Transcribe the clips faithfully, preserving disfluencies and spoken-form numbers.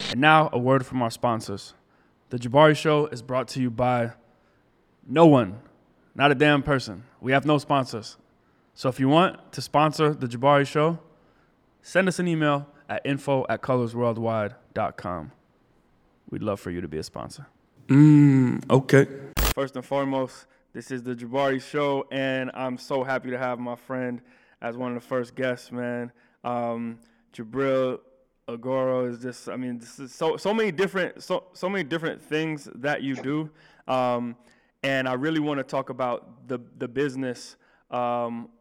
And now, a word from our sponsors. The Jabari Show is brought to you by no one, not a damn person. We have no sponsors. So if you want to sponsor The Jabari Show, send us an email at info at colors worldwide dot com. We'd love for you to be a sponsor. Mm, okay. First and foremost, this is The Jabari Show, and I'm so happy to have my friend as one of the first guests, man. Um, Jabril Agoro is just, I mean, this is so so many different so so many different things that you do, um, and I really want to talk about the the business um,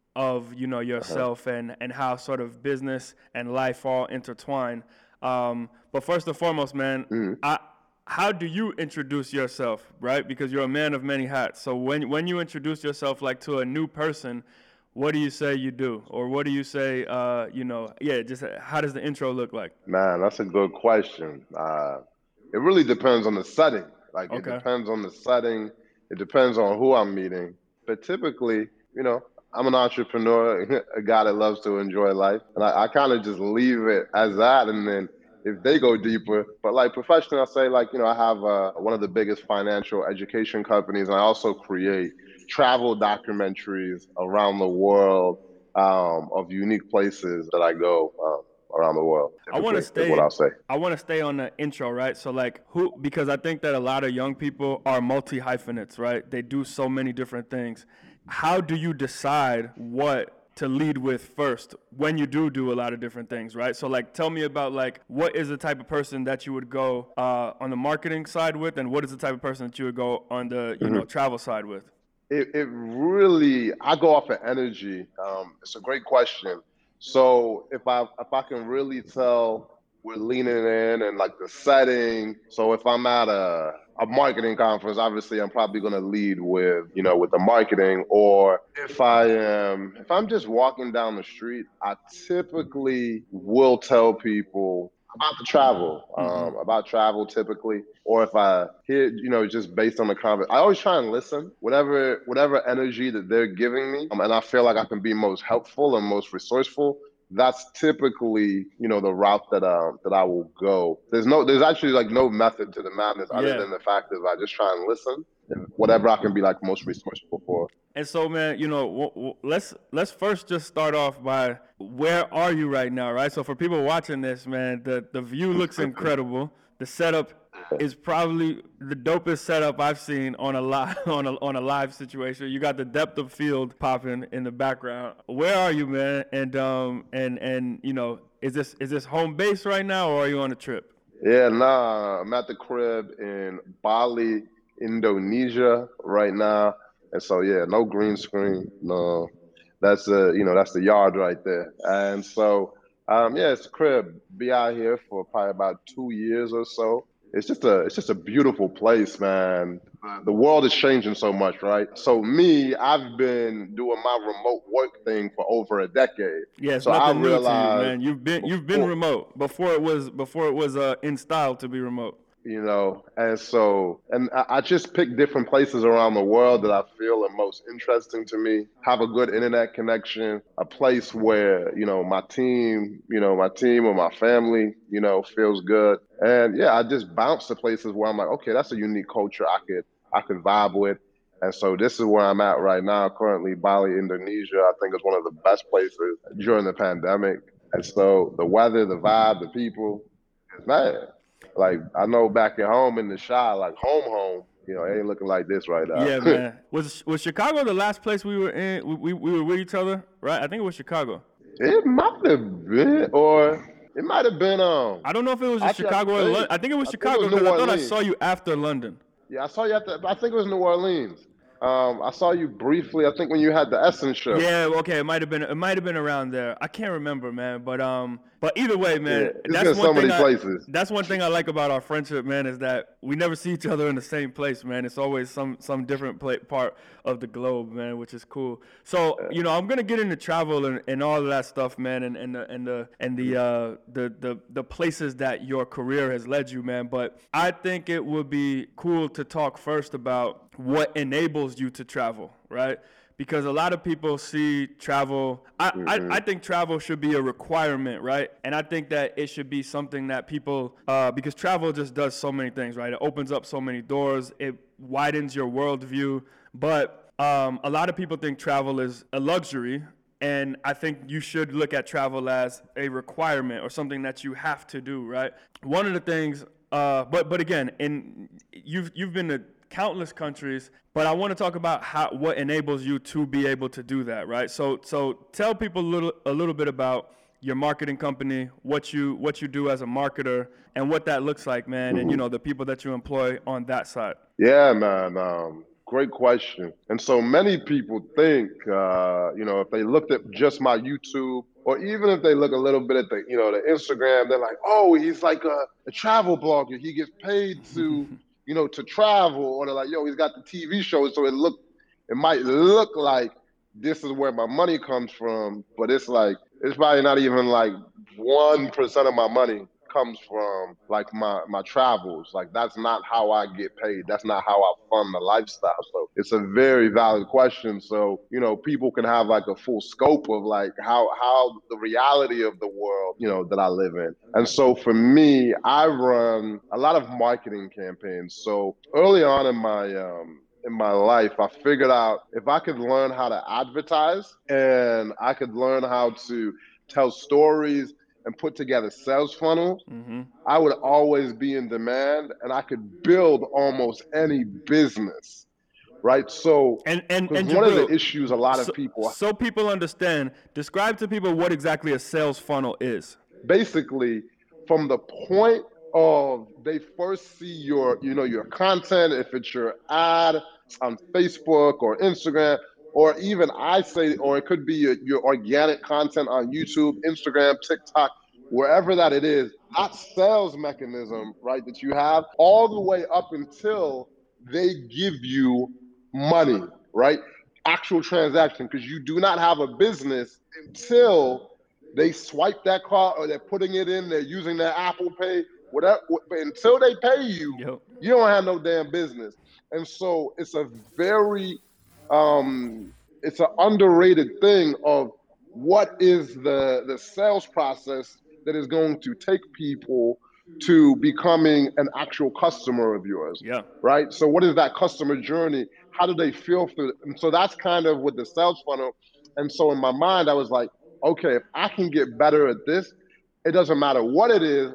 of you know yourself uh-huh. and and how sort of business and life all intertwine. Um, but first and foremost, man, mm-hmm. I, how do you introduce yourself, right? Because you're a man of many hats. So when when you introduce yourself like to a new person, what do you say you do? Or what do you say, uh, you know, yeah, just how does the intro look like? Man, that's a good question. Uh, it really depends on the setting. Like, okay. It depends on the setting. It depends on who I'm meeting. But typically, you know, I'm an entrepreneur, a guy that loves to enjoy life. And I, I kind of just leave it as that. And then if they go deeper, but like professionally, I say like, you know, I have uh, one of the biggest financial education companies. And I also create travel documentaries around the world um, of unique places that I go um, around the world. I want to stay. What I'll say. I want to stay on the intro, right? So, like, who? Because I think that a lot of young people are multi hyphenates, right? They do so many different things. How do you decide what to lead with first when you do do a lot of different things, right? So, like, tell me about like what is the type of person that you would go uh, on the marketing side with, and what is the type of person that you would go on the you mm-hmm. know travel side with? It, it really, I go off of energy. Um, it's a great question. So if I if I can really tell we're leaning in and like the setting. So if I'm at a, a marketing conference, obviously I'm probably going to lead with, you know, with the marketing. Or if I am, if I'm just walking down the street, I typically will tell people about the travel, um, mm-hmm. about travel typically, or if I hear, you know, just based on the conversation, I always try and listen, whatever whatever energy that they're giving me, um, and I feel like I can be most helpful and most resourceful. That's typically, you know, the route that um that I will go. There's no, there's actually like no method to the madness other yeah. than the fact that I just try and listen, whatever I can be like most resourceful for. And so, man, you know, w- w- let's let's first just start off by where are you right now, right? So for people watching this, man, the, the view looks incredible. The setup is probably the dopest setup I've seen on a live on a on a live situation. You got the depth of field popping in the background. Where are you, man? And um and and you know, is this is this home base right now, or are you on a trip? Yeah, nah, I'm at the crib in Bali, Indonesia right now. And so, yeah, no green screen. No, that's a, you know, that's the yard right there. And so, um, yeah, it's a crib. Be out here for probably about two years or so. It's just a, it's just a beautiful place, man. The world is changing so much, right? So me, I've been doing my remote work thing for over a decade. Yeah, it's so nothing I new realized, to you, man. You've been, you've been remote before it was, before it was uh, in style to be remote. You know, and so, and I just pick different places around the world that I feel are most interesting to me, have a good internet connection, a place where, you know, my team, you know, my team or my family, you know, feels good. And yeah, I just bounce to places where I'm like, okay, that's a unique culture I could, I could vibe with. And so this is where I'm at right now, currently Bali, Indonesia. I think it's one of the best places during the pandemic. And so the weather, the vibe, the people, it's mad. Like, I know back at home in the Chi, like home, home, you know, it ain't looking like this right now. Yeah, man. Was was Chicago the last place we were in? We, we we were with each other, right? I think it was Chicago. It might have been, or it might have been. Um, I don't know if it was in Chicago or London. I think it was I Chicago because I thought I saw you after London. Yeah, I saw you after. I think it was New Orleans. Um, I saw you briefly. I think when you had the Essence show. Yeah, okay, it might have been. It might have been around there. I can't remember, man. But um, but either way, man, yeah, that's one so thing. Many I, places. That's one thing I like about our friendship, man, is that we never see each other in the same place, man. It's always some some different pla- part of the globe, man, which is cool. So you know, I'm gonna get into travel and, and all of that stuff, man, and and the and the and the uh the, the the places that your career has led you, man. But I think it would be cool to talk first about what enables you to travel, right? because a lot of people see travel. I, Mm-hmm. I, I think travel should be a requirement, right? And I think that it should be something that people, uh, because travel just does so many things, right? It opens up so many doors. It widens your worldview. But um, a lot of people think travel is a luxury. And I think you should look at travel as a requirement or something that you have to do, right? One of the things, uh, but but again, in you've you've been to countless countries, but I want to talk about how what enables you to be able to do that, right? So so tell people a little a little bit about your marketing company, what you what you do as a marketer, and what that looks like, man, and you know the people that you employ on that side. Yeah, man. Um, great question. And so many people think, uh, you know, if they looked at just my YouTube, or even if they look a little bit at the, you know, the Instagram, they're like, oh, he's like a, a travel blogger. He gets paid to, you know, to travel. Or they're like, yo, he's got the T V show, so it look, it might look like this is where my money comes from, but it's like it's probably not even like one percent of my money comes from like my my travels. Like that's not how I get paid. That's not how I fund the lifestyle. So it's a very valid question. So you know, people can have like a full scope of like how how the reality of the world, you know, that I live in. And so for me, I run a lot of marketing campaigns. So early on in my um in my life, I figured out if I could learn how to advertise and I could learn how to tell stories and put together sales funnels, Mm-hmm. I would always be in demand and I could build almost any business, right? So, And and because and one of the Jabril, issues a lot of so, people, so people understand, describe to people what exactly a sales funnel is. basically, from the point of they first see your, you know, your content, if it's your ad on Facebook or Instagram, or even I say, or it could be your, your organic content on YouTube, Instagram, TikTok, wherever that it is, that sales mechanism, right, that you have all the way up until they give you money, right? Actual transaction, because you do not have a business until they swipe that card or they're putting it in, they're using their Apple Pay, whatever. But until they pay you, Yep. you don't have no damn business. And so it's a very, um, it's an underrated thing of what is the the sales process that is going to take people to becoming an actual customer of yours, Yeah. right? So what is that customer journey? How do they feel through it? And so that's kind of with the sales funnel. And so in my mind, I was like, okay, if I can get better at this, it doesn't matter what it is.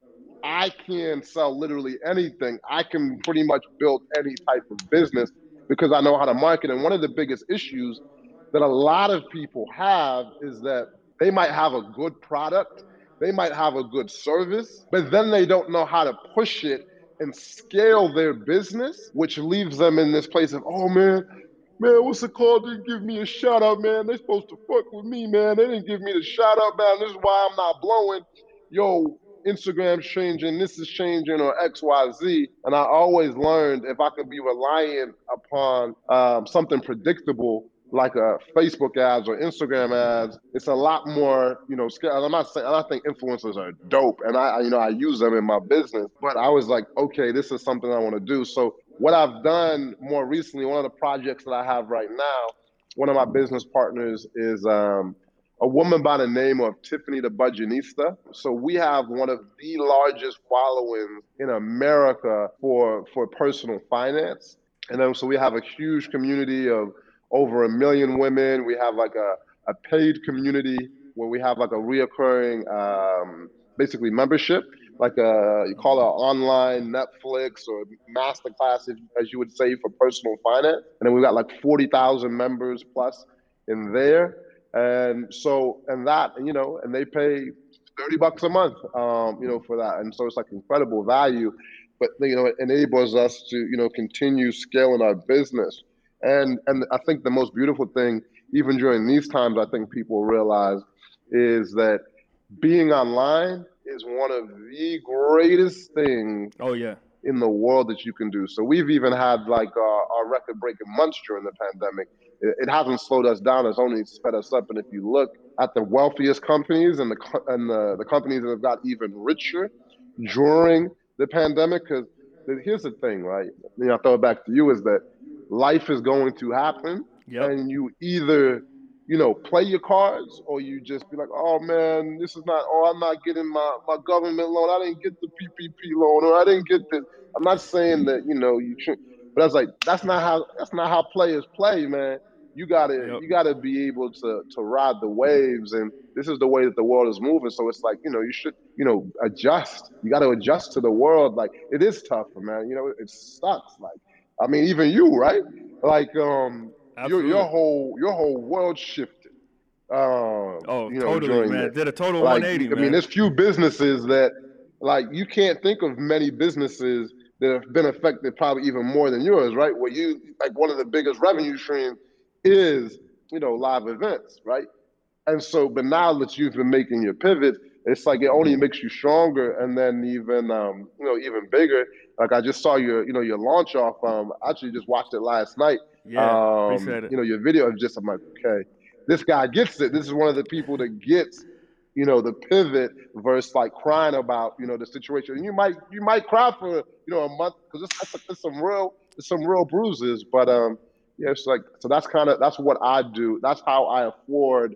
I can sell literally anything. I can pretty much build any type of business because I know how to market. And one of the biggest issues that a lot of people have is that they might have a good product, they might have a good service, but then they don't know how to push it and scale their business, which leaves them in this place of, oh man, man, what's it called? They didn't give me a shout out, man. They supposed to fuck with me, man. They didn't give me the shout out, man. This is why I'm not blowing. Yo, Instagram's changing, this is changing, or X, Y, Z. And I always learned if I could be reliant upon um, something predictable like a Facebook ads or Instagram ads, it's a lot more, you know, scale. I'm not saying I think influencers are dope, and I, you know, I use them in my business. But I was like, okay, this is something I want to do. So what I've done more recently, one of the projects that I have right now, one of my business partners is um, a woman by the name of Tiffany the Budgetnista. So we have one of the largest followings in America for for personal finance. And then so we have a huge community of over a million women. We have like a, a paid community where we have like a reoccurring um, basically membership, like a you call it an online Netflix or masterclass, as you would say, for personal finance. And then we've got like forty thousand members plus in there. And so, and that, you know, and they pay thirty bucks a month, um, you know, for that. And so it's like incredible value, but, you know, it enables us to, you know, continue scaling our business. And, and I think the most beautiful thing, even during these times, I think people realize is that being online is one of the greatest things Oh yeah. in the world that you can do. So we've even had like our, our record-breaking months during the pandemic. It, it hasn't slowed us down; it's only sped us up. And if you look at the wealthiest companies and the and the, the companies that have got even richer during the pandemic, because here's the thing, right? You know, I'll throw it back to you: is that life is going to happen, Yep. and you either, you know, play your cards, or you just be like, oh man, this is not, oh, I'm not getting my, my government loan. I didn't get the P P P loan, or I didn't get this. I'm not saying that, you know, you should, but I was like, that's not how, that's not how players play, man. You gotta, Yep. you gotta be able to, to ride the waves. And this is the way that the world is moving. So it's like, you know, you should, you know, adjust. You got to adjust to the world. Like, it is tougher, man. You know, it, it sucks. Like, I mean, even you, right? Like, um, your your Absolutely. whole your whole world shifted. Um, Oh, you know, totally, during man. the Did a total like, one eighty, I mean, man. there's few businesses that, like, you can't think of many businesses that have been affected probably even more than yours, right? Where you, like, one of the biggest revenue streams is, you know, live events, right? And so, but now that you've been making your pivot, it's like it only makes you stronger, and then even, um, you know, even bigger. Like, I just saw your, you know, your launch off. Um, I actually just watched it last night. Yeah, Um, appreciate it. you know, your video of just, I'm like, okay, this guy gets it. This is one of the people that gets, you know, the pivot versus like crying about, you know, the situation. And you might, you might cry for, you know, a month, because it's, it's, it's some real, it's some real bruises. But um, yeah, it's like, so that's kind of, that's what I do. That's how I afford.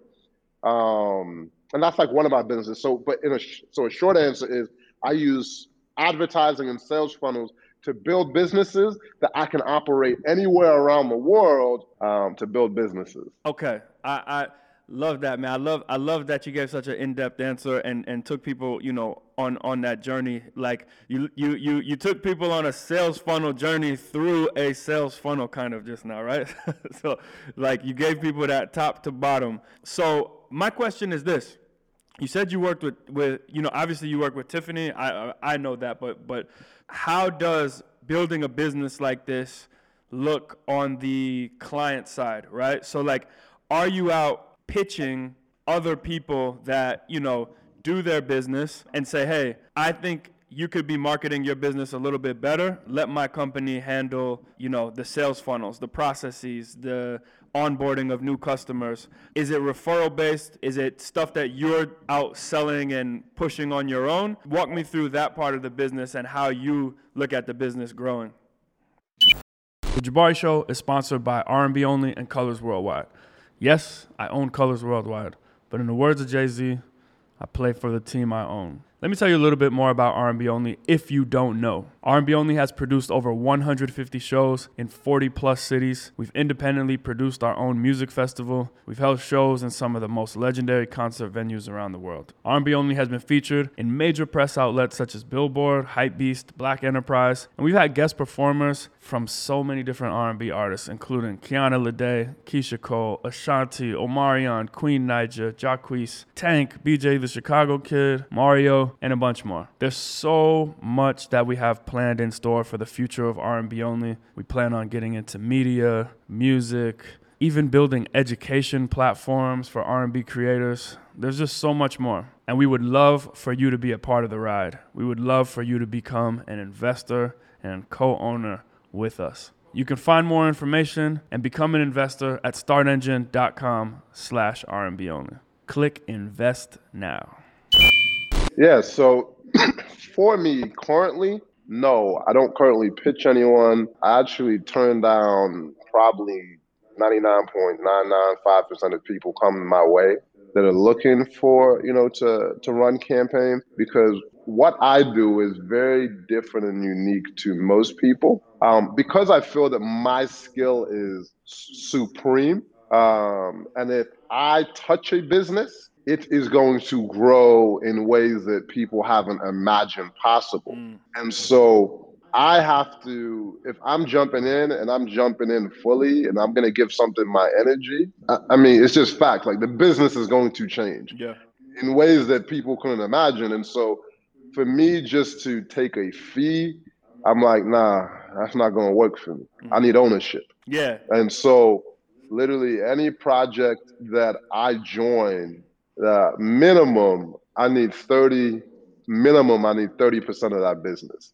Um, and that's like one of my businesses. So, but in a so a short answer is, I use advertising and sales funnels to build businesses that I can operate anywhere around the world, um, to build businesses. Okay, I, I love that, man. I love I love that you gave such an in-depth answer and, and took people, you know, on, on that journey. Like you you you you took people on a sales funnel journey through a sales funnel, kind of just now, right? So like you gave people that top to bottom. So my question is this. You said you worked with, with you know, obviously you work with Tiffany. I I know that, but but how does building a business like this look on the client side, right? So like, are you out pitching other people that, you know, do their business and say, hey, I think you could be marketing your business a little bit better. Let my company handle, you know, the sales funnels, the processes, the onboarding of new customers. Is it referral based? Is it stuff that you're out selling and pushing on your own? Walk me through that part of the business and how you look at the business growing. The Jabari Show is sponsored by R and B Only and Colors Worldwide. Yes, I own Colors Worldwide, but in the words of Jay-Z, I play for the team I own. Let me tell you a little bit more about R and B Only if you don't know. R and B Only has produced over one hundred fifty shows in forty plus cities. We've independently produced our own music festival. We've held shows in some of the most legendary concert venues around the world. R and B Only has been featured in major press outlets such as Billboard, Hypebeast, Black Enterprise, and we've had guest performers from so many different R and B artists, including Kiana Lede, Keisha Cole, Ashanti, Omarion, Queen Naija, Jacquees, Tank, B J the Chicago Kid, Mario, and a bunch more. There's so much that we have planned in store for the future of R and B Only. We plan on getting into media, music, even building education platforms for R and B creators. There's just so much more. And we would love for you to be a part of the ride. We would love for you to become an investor and co-owner with us. You can find more information and become an investor at startengine.com slash R&B only. Click invest now. Yeah, so for me currently, no, I don't currently pitch anyone. I actually turn down probably ninety-nine point nine nine five percent of people coming my way that are looking for, you know, to, to run campaign, because what I do is very different and unique to most people. Um, because I feel that my skill is supreme. Um, and if I touch a business, it is going to grow in ways that people haven't imagined possible. Mm. And so I have to, if I'm jumping in and I'm jumping in fully and I'm going to give something my energy, I, I mean, it's just fact. Like, the business is going to change Yeah. in ways that people couldn't imagine. And so for me, just to take a fee, I'm like, nah, that's not going to work for me. Mm. I need ownership. Yeah. And so literally any project that I join, uh, minimum, I need thirty, minimum, I need thirty percent of that business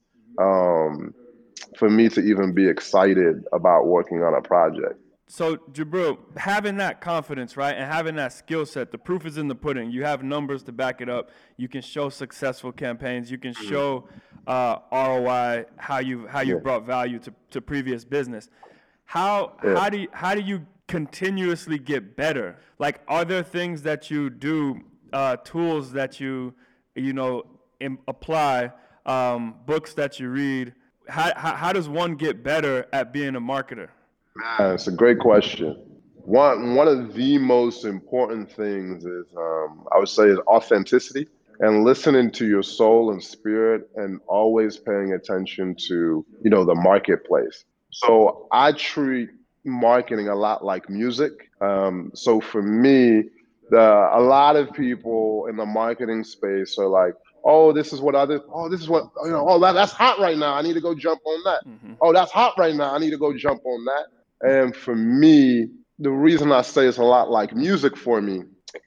um, for me to even be excited about working on a project. So, Jabril, having that confidence, right, and having that skill set, the proof is in the pudding. You have numbers to back it up. You can show successful campaigns. You can show uh, R O I, how you how you Yeah. brought value to, to previous business. How Yeah. how do you, how do you continuously get better? Like, are there things that you do, uh, tools that you, you know, im- apply, um, books that you read? How, how how does one get better at being a marketer? Man, it's a great question. One one of the most important things is um, I would say is authenticity and listening to your soul and spirit and always paying attention to, you know, the marketplace. So I treat marketing a lot like music. Um, so for me, the a lot of people in the marketing space are like, oh, this is what other, oh, this is what, you know, oh, that, that's hot right now. I need to go jump on that. Mm-hmm. Oh, that's hot right now. I need to go jump on that. And for me, the reason I say it's a lot like music for me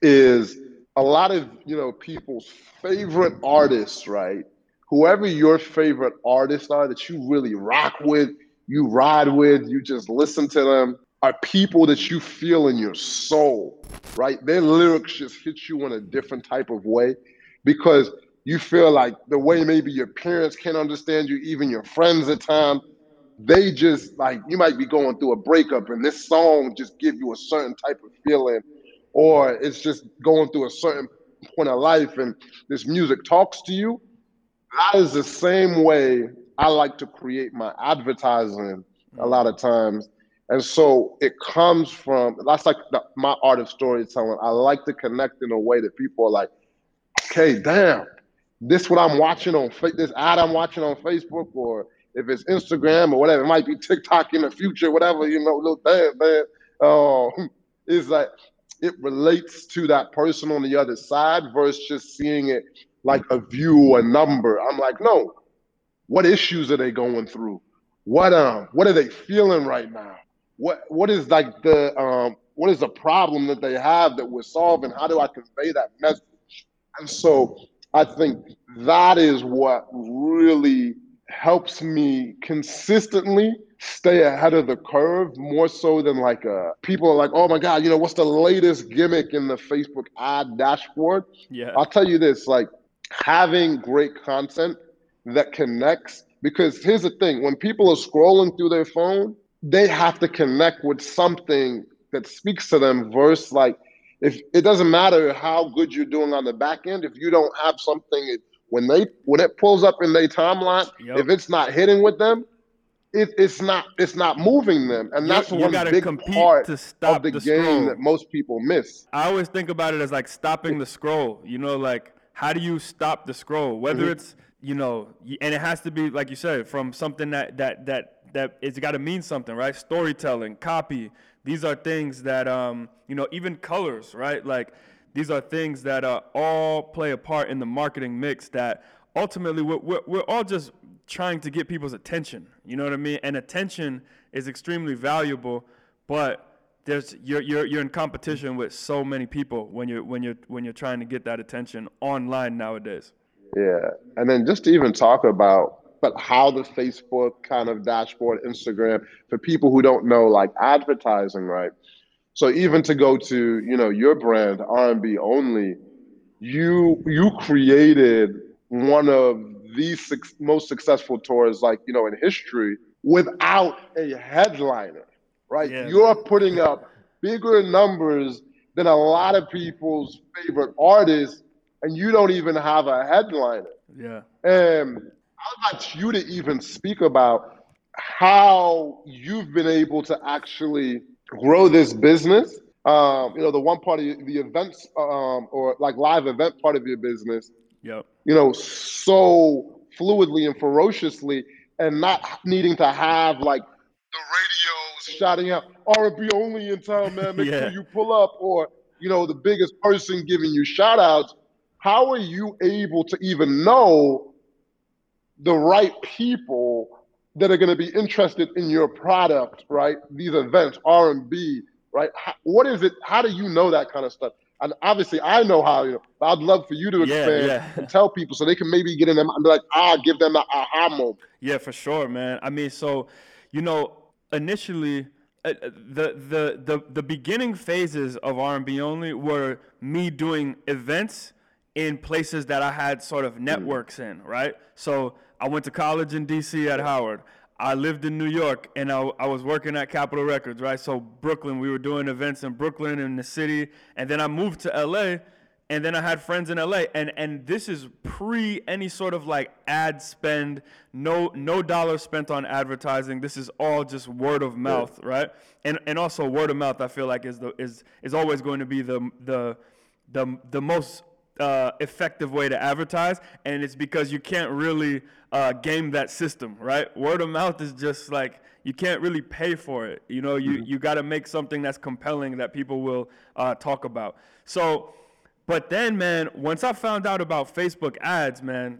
is a lot of, you know, people's favorite artists, right? Whoever your favorite artists are that you really rock with, you ride with, you just listen to them, are people that you feel in your soul, right? Their lyrics just hit you in a different type of way because you feel like the way maybe your parents can't understand you, even your friends at times, they just like, you might be going through a breakup and this song just give you a certain type of feeling, or it's just going through a certain point of life and this music talks to you. That is the same way I like to create my advertising a lot of times. And so it comes from, that's like the, my art of storytelling. I like to connect in a way that people are like, okay, damn, this what I'm watching on, this ad I'm watching on Facebook, or if it's Instagram or whatever, it might be TikTok in the future, whatever, you know, little damn, man. Um, it's like, it relates to that person on the other side versus just seeing it like a view, a number. I'm like, no, what issues are they going through? What um, what are they feeling right now? What what is like the um, what is the problem that they have that we're solving? How do I convey that message? And so I think that is what really helps me consistently stay ahead of the curve, more so than like uh people are like, oh my God, you know, what's the latest gimmick in the Facebook ad dashboard? Yeah. I'll tell you this, like having great content that connects, because here's the thing, when people are scrolling through their phone, they have to connect with something that speaks to them versus like, if it doesn't matter how good you're doing on the back end, if you don't have something, when they when it pulls up in their timeline, Yep. if it's not hitting with them, it, it's not it's not moving them, and You, that's you one gotta big compete part to of stop the, the game scroll. that most people miss. I always think about it as like stopping the scroll. You know, like how do you stop the scroll? Whether Mhm. it's, you know, y- and it has to be like you said, from something that that that that it's got to mean something, right? Storytelling, copy. These are things that um, you know, even colors, right? Like these are things that uh, all play a part in the marketing mix that ultimately we're, we're, we're all just trying to get people's attention. You know what I mean? And attention is extremely valuable, but there's you're you're you're in competition with so many people when you're when you're when you're trying to get that attention online nowadays. Yeah, and then just to even talk about but how the Facebook kind of dashboard, Instagram, for people who don't know, like advertising, right? So even to go to, you know, your brand, R and B Only, you you created one of the six, most successful tours, like, you know, in history without a headliner, right? Yeah, You're man. putting up bigger numbers than a lot of people's favorite artists, and you don't even have a headliner. Yeah. And I'd like you to even speak about how you've been able to actually grow this business. Um, you know, the one part of the events um, or like live event part of your business, Yep. you know, so fluidly and ferociously, and not needing to have like the radios shouting out R and B only in town, man, make sure Yeah. you pull up, or, you know, the biggest person giving you shout outs. How are you able to even know the right people that are going to be interested in your product, right? These events, R and B, right? How, what is it? How do you know that kind of stuff? And obviously, I know how. You know, but I'd love for you to Yeah, expand yeah. and tell people so they can maybe get in them and be like, ah, give them an aha moment. Yeah, for sure, man. I mean, so, you know, initially, uh, the the the the beginning phases of R and B Only were me doing events in places that I had sort of networks in, right? So I went to college in D C at Howard. I lived in New York, and I, I was working at Capitol Records, right? So Brooklyn, we were doing events in Brooklyn in the city, and then I moved to L A, and then I had friends in L A, and and this is pre any sort of like ad spend, no no dollar spent on advertising. This is all just word of mouth, yeah. right? And and also word of mouth, I feel like is the is is always going to be the the the the most uh, effective way to advertise, and it's because you can't really uh, game that system, right? Word of mouth is just like you can't really pay for it. You know, you mm-hmm. you got to make something that's compelling that people will uh, talk about. So. But then, man, once I found out about Facebook ads, man,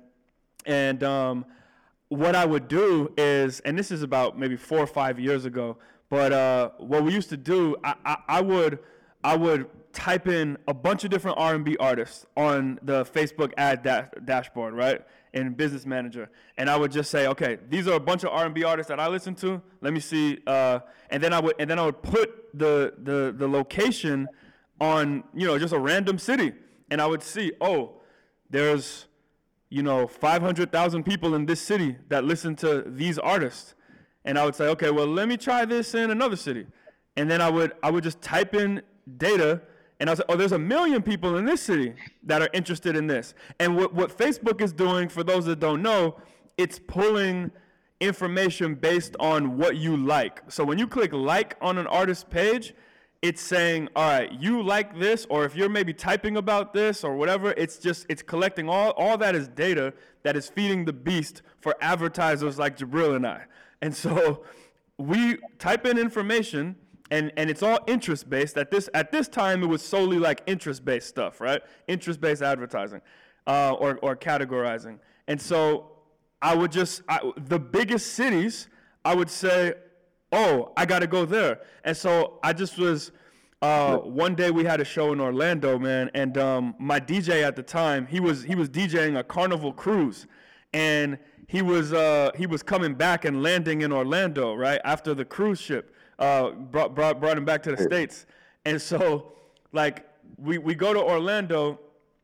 and um, what I would do is, and this is about maybe four or five years ago, but uh, what we used to do, I, I, I would I would type in a bunch of different R and B artists on the Facebook ad da- dashboard, right, in Business Manager, and I would just say, okay, these are a bunch of R and B artists that I listen to. Let me see, uh, and then I would and then I would put the the the location on, you know, just a random city, and I would see, oh, there's, you know, five hundred thousand people in this city that listen to these artists, and I would say, okay, well, let me try this in another city, and then I would I would just type in data, and I was like, oh, there's a million people in this city that are interested in this, and what what Facebook is doing, for those that don't know, it's pulling information based on what you like. So when you click like on an artist's page, it's saying, all right, you like this, or if you're maybe typing about this or whatever, it's just, it's collecting all, all that is data that is feeding the beast for advertisers like Jabril and I. And so we type in information, and, and it's all interest-based. At this, at this time, it was solely like interest-based stuff, right? Interest-based advertising uh, or, or categorizing. And so I would just, I, the biggest cities, I would say, oh, I got to go there. And so I just was, uh, one day we had a show in Orlando, man, and um, my D J at the time, he was he was DJing a Carnival cruise, and he was uh, he was coming back and landing in Orlando, right, after the cruise ship uh, brought, brought, brought him back to the States. And so, like, we, we go to Orlando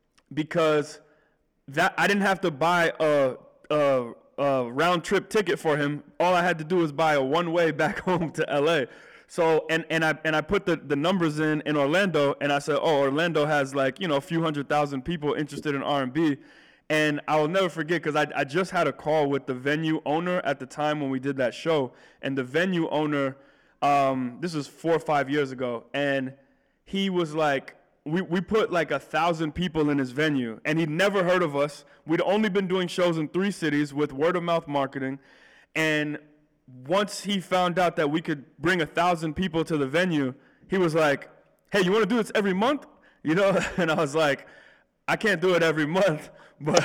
because that I didn't have to buy a, a Uh, round trip ticket for him. All I had to do was buy a one way back home to L A. So and and I and I put the, the numbers in in Orlando, and I said, oh, Orlando has like, you know, a few hundred thousand people interested in R and B. And I will never forget, because I I just had a call with the venue owner at the time when we did that show, and the venue owner, um, this was four or five years ago, and he was like, We we put like a thousand people in his venue, and he'd never heard of us. We'd only been doing shows in three cities with word of mouth marketing, and once he found out that we could bring a thousand people to the venue, he was like, "Hey, you want to do this every month?" You know, and I was like, "I can't do it every month, but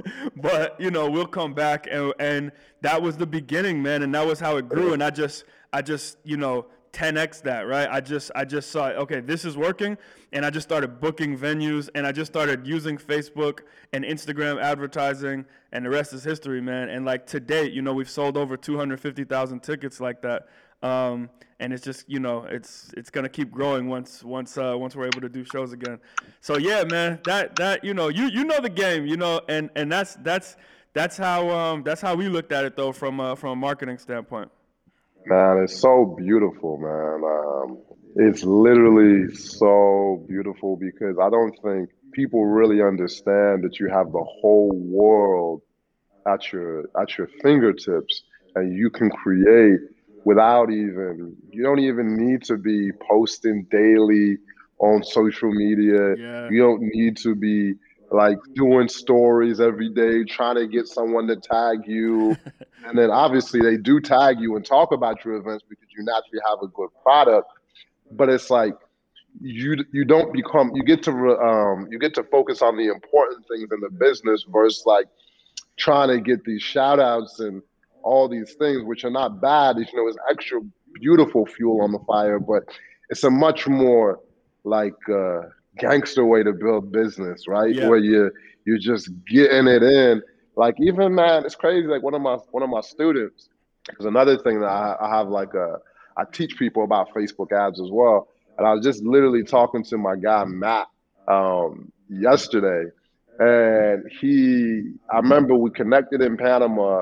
but you know, we'll come back." And and that was the beginning, man, and that was how it grew. And I just I just you know. ten X that, right? I just I just saw, okay, this is working, and I just started booking venues, and I just started using Facebook and Instagram advertising, and the rest is history, man. And like to date, you know, we've sold over two hundred fifty thousand tickets like that, um, and it's just, you know, it's it's gonna keep growing once once uh, once we're able to do shows again. So yeah, man, that that you know, you you know the game, you know, and and that's that's that's how um, that's how we looked at it though from uh, from a marketing standpoint. Man, it's so beautiful, man. Um, it's literally so beautiful, because I don't think people really understand that you have the whole world at your at your fingertips, and you can create without even, you don't even need to be posting daily on social media. Yeah. You don't need to be like doing stories every day, trying to get someone to tag you. And then obviously they do tag you and talk about your events because you naturally have a good product. But it's like you you don't become, you get to um, you get to focus on the important things in the business versus like trying to get these shout outs and all these things, which are not bad. You know, it's extra beautiful fuel on the fire, but it's a much more like uh, gangster way to build business, right? Yeah. Where you you're just getting it in. Like even, man, it's crazy. Like one of my one of my students, there's another thing that I, I have like a I teach people about Facebook ads as well. And I was just literally talking to my guy Matt um, yesterday, and he I remember we connected in Panama,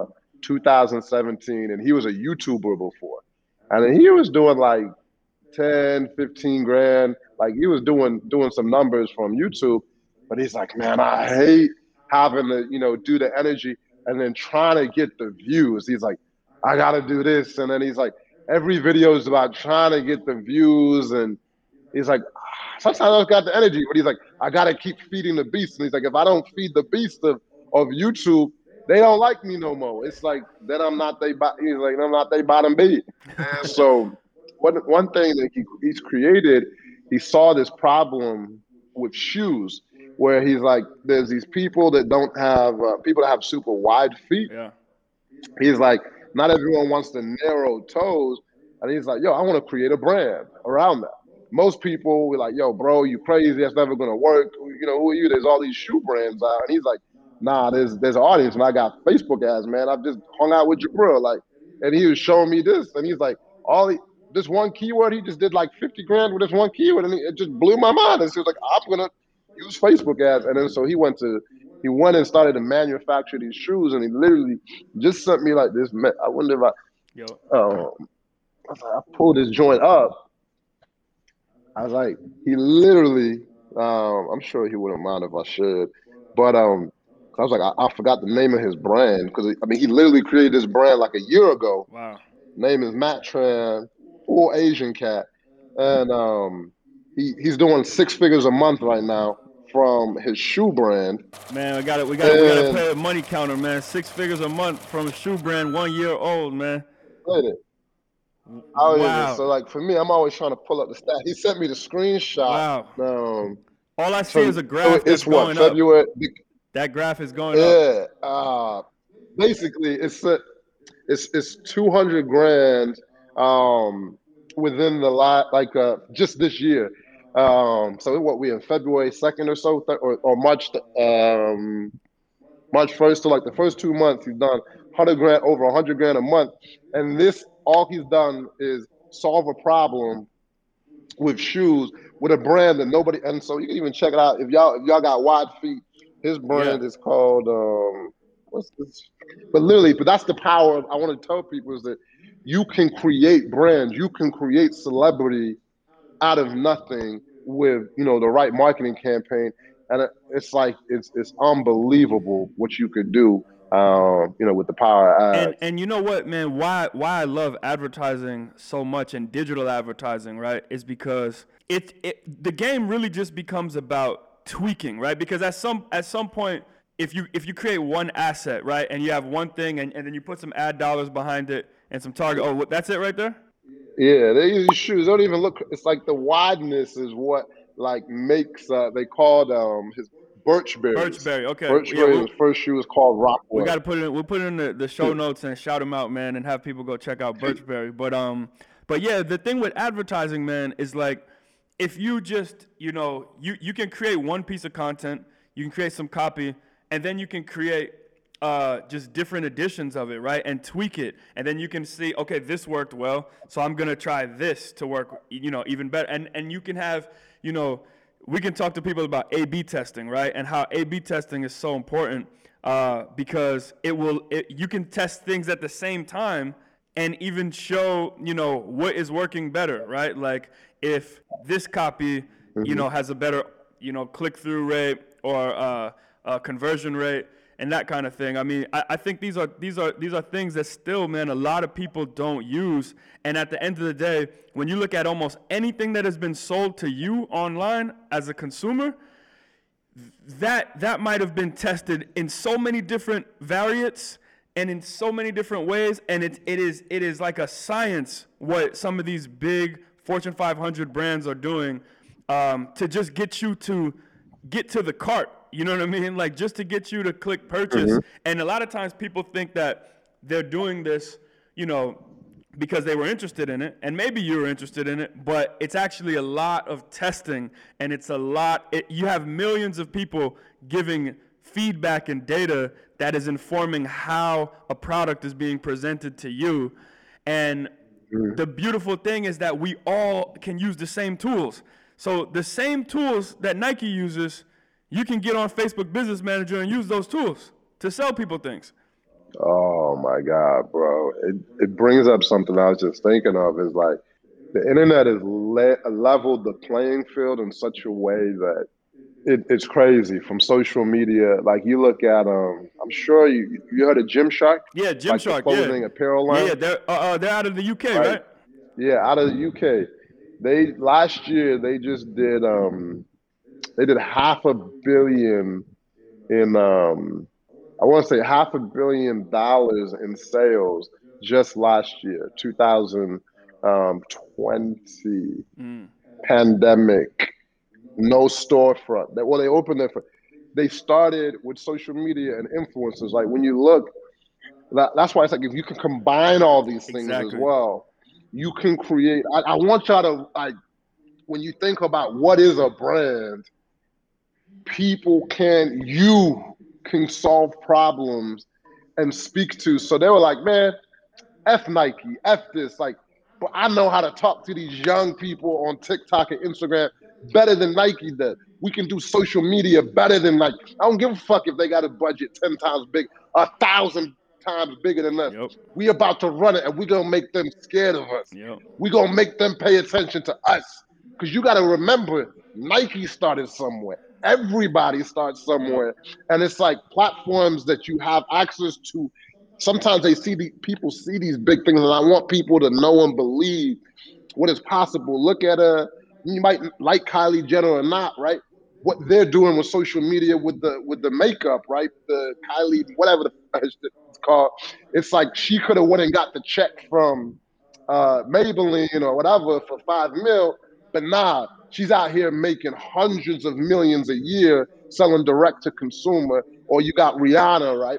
two thousand seventeen, and he was a YouTuber before. And he was doing like ten, fifteen grand. Like he was doing doing some numbers from YouTube. But he's like, man, I hate having to, you know, do the energy and then trying to get the views. He's like, I got to do this. And then he's like, every video is about trying to get the views. And he's like, sometimes I've got the energy, but he's like, I got to keep feeding the beast. And he's like, if I don't feed the beast of, of YouTube, they don't like me no more. It's like, then I'm not they, he's like, I'm not they bottom beat. And so one, one thing that he, he's created, he saw this problem with shoes where he's like, there's these people that don't have, uh, people that have super wide feet. Yeah. He's like, not everyone wants the narrow toes. And he's like, yo, I want to create a brand around that. Most people were like, yo, bro, you crazy. That's never going to work. You know, who are you? There's all these shoe brands out. And he's like, nah, there's there's an audience. And I got Facebook ads, man. I've just hung out with Jabril. Like, and he was showing me this. And he's like, all the, this one keyword, he just did like fifty grand with this one keyword. And it just blew my mind. And so he was like, I'm going to use Facebook ads. And then so he went to, he went and started to manufacture these shoes. And he literally just sent me like this. I wonder if I, Yo. um, I, was like, I pulled this joint up. I was like, he literally, um, I'm sure he wouldn't mind if I should, but um, I was like, I, I forgot the name of his brand because I mean, he literally created this brand like a year ago. Wow. Name is Matt Tran, full Asian cat, and um, he he's doing six figures a month right now from his shoe brand. Man, we got it. We got we got to play a money counter, man. Six figures a month from a shoe brand, one year old, man. Played it. Oh, wow. Yeah. So like for me, I'm always trying to pull up the stat. He sent me the screenshot. Wow. Um, All I see so, is a graph so that's it's what, going February, up. That graph is going yeah, up. Yeah. Uh, basically, it's a, it's it's two hundred grand um, within the lot, like uh, just this year. Um, so what we in February second or so, th- or, or March um, March first. So like the first two months, he's done one hundred grand, over one hundred grand a month, and this all he's done is solve a problem with shoes with a brand that nobody. And so you can even check it out if y'all if y'all got wide feet. His brand yeah. is called um, what's this? But literally, but that's the power of, I want to tell people is that you can create brands, you can create celebrity out of nothing with, you know, the right marketing campaign. And it's like, it's it's unbelievable what you could do, um, you know, with the power of ads. And, and you know what, man, why why I love advertising so much and digital advertising, right, is because it, it the game really just becomes about tweaking, right? Because at some at some point, if you if you create one asset, right, and you have one thing and, and then you put some ad dollars behind it and some target, oh, that's it right there? Yeah, they use these shoes. They don't even look. It's like the wideness is what like makes. Uh, they called um his Birchberry. Birchberry, okay. Birchberry. Yeah, his first shoe was called Rockwell. We got to put it. In, we'll put it in the, the show notes and shout them out, man, and have people go check out Birchberry. But um, but yeah, the thing with advertising, man, is like if you just you know you you can create one piece of content, you can create some copy, and then you can create. Uh, just different editions of it, right? And tweak it. And then you can see, okay, this worked well, so I'm going to try this to work, you know, even better. And and you can have, you know, we can talk to people about A B testing, right? And how A B testing is so important uh, because it will, it, you can test things at the same time and even show, you know, what is working better, right? Like if this copy, mm-hmm. you know, has a better, you know, click-through rate or uh, uh, conversion rate, and that kind of thing. I mean, I, I think these are these are these are things that still, man, a lot of people don't use. And at the end of the day, when you look at almost anything that has been sold to you online as a consumer, that that might have been tested in so many different variants and in so many different ways. And it it is it is like a science what some of these big Fortune five hundred brands are doing um, to just get you to get to the cart. You know what I mean? Like just to get you to click purchase. Mm-hmm. And a lot of times people think that they're doing this, you know, because they were interested in it. And maybe you were interested in it, but it's actually a lot of testing. And it's a lot, it, you have millions of people giving feedback and data that is informing how a product is being presented to you. And mm-hmm. the beautiful thing is that we all can use the same tools. So the same tools that Nike uses, you can get on Facebook Business Manager and use those tools to sell people things. Oh my God, bro. It it brings up something I was just thinking of is like the internet has le leveled the playing field in such a way that it, it's crazy from social media. Like you look at um I'm sure you you heard of Gymshark, Yeah, like the Gymshark. Yeah, clothing apparel yeah, line, yeah. They're uh, uh, they're out of the U K, right? right? Yeah, out of the U K. They last year they just did um they did half a billion in um I want to say half a billion dollars in sales just last year, two thousand twenty, Mm. pandemic, no storefront. That well, they opened their. They started with social media and influencers. Like when you look, that, that's why it's like if you can combine all these things as Exactly. well, you can create. I, I want y'all to like when you think about what is a brand, people can you can solve problems and speak to. So they were like, man, F Nike, F this. Like, but I know how to talk to these young people on TikTok and Instagram better than Nike does. We can do social media better than Nike. I don't give a fuck if they got a budget ten times big, a thousand times bigger than us. Yep. We about to run it and we gonna make them scared of us. Yep. We gonna make them pay attention to us. Cause you gotta remember, Nike started somewhere. Everybody starts Yep. somewhere. And it's like platforms that you have access to. Sometimes they see the people see these big things, and I want people to know and believe what is possible. Look at a you might like Kylie Jenner or not, right? What they're doing with social media with the with the makeup, right? The Kylie, whatever the it's called. It's like she could have went and got the check from uh, Maybelline or whatever for five mil, but nah, she's out here making hundreds of millions a year selling direct to consumer. Or you got Rihanna, right?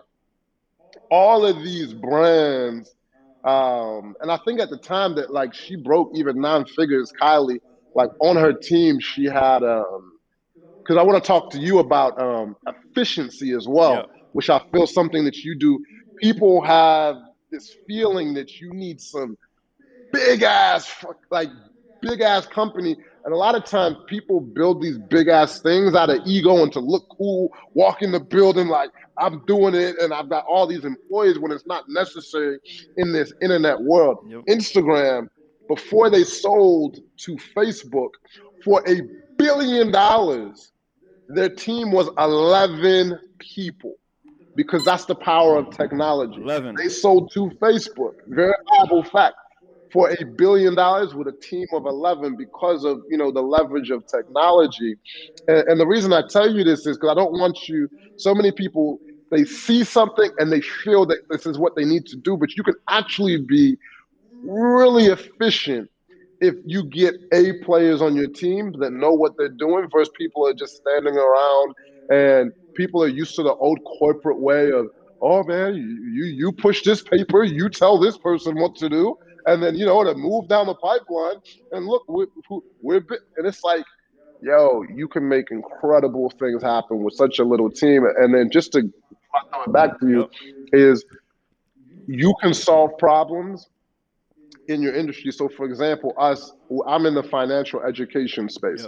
All of these brands, um, and I think at the time that like she broke even nine figures, Kylie, like on her team, she had um because I want to talk to you about um efficiency as well, Yep. which I feel something that you do. People have this feeling that you need some big ass like big ass company, and a lot of times people build these big ass things out of ego and to look cool, walk in the building like I'm doing it and I've got all these employees when it's not necessary in this internet world. Yep. Instagram, before they sold to Facebook for a billion dollars, their team was eleven people because that's the power of technology. Eleven. They sold to Facebook, verifiable fact, for a billion dollars with a team of eleven because of you know the leverage of technology. And, and the reason I tell you this is because I don't want you. So many people they see something and they feel that this is what they need to do, but you can actually be really efficient if you get A players on your team that know what they're doing versus people are just standing around and people are used to the old corporate way of, oh man, you you push this paper, you tell this person what to do, and then you know to move down the pipeline and look we're, we're and it's like, yo, you can make incredible things happen with such a little team. And then just to throw it back to you Yep. is you can solve problems in your industry. So, for example, us, I'm in the financial education space. Yep.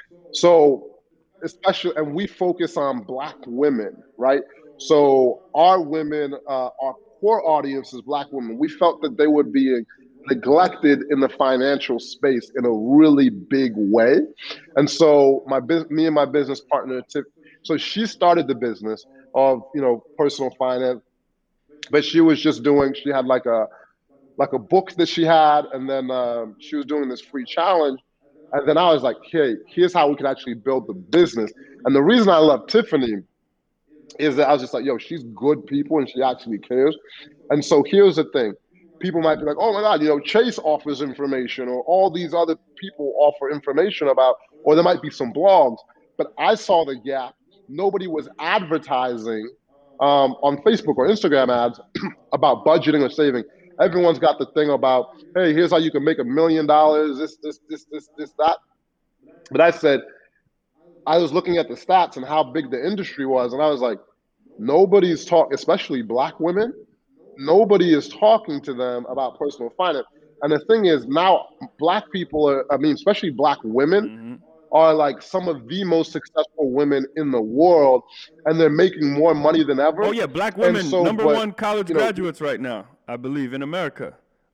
So, especially, and we focus on Black women, right? So, our women, uh, our core audience is Black women. We felt that they were being neglected in the financial space in a really big way. And so, my me and my business partner, Tiff, so she started the business of, you know, personal finance, but she was just doing, she had like a, like a book that she had, and then um, she was doing this free challenge. And then I was like, hey, here's how we could actually build the business. And the reason I love Tiffany is that I was just like, yo, she's good people and she actually cares. And so here's the thing. People might be like, oh my God, you know, Chase offers information or all these other people offer information about, or there might be some blogs. But I saw the gap. Nobody was advertising um, on Facebook or Instagram ads about budgeting or saving. Everyone's got the thing about, hey, here's how you can make a million dollars, this, this, this, this, this, that. But I said, I was looking at the stats and how big the industry was, and I was like, nobody's talking, especially Black women, nobody is talking to them about personal finance. And the thing is, now Black people are, I mean, especially Black women, Mm-hmm. are like some of the most successful women in the world, and they're making more money than ever. Oh yeah, black And women, so, number but, one college you know, graduates right now, I believe, in America.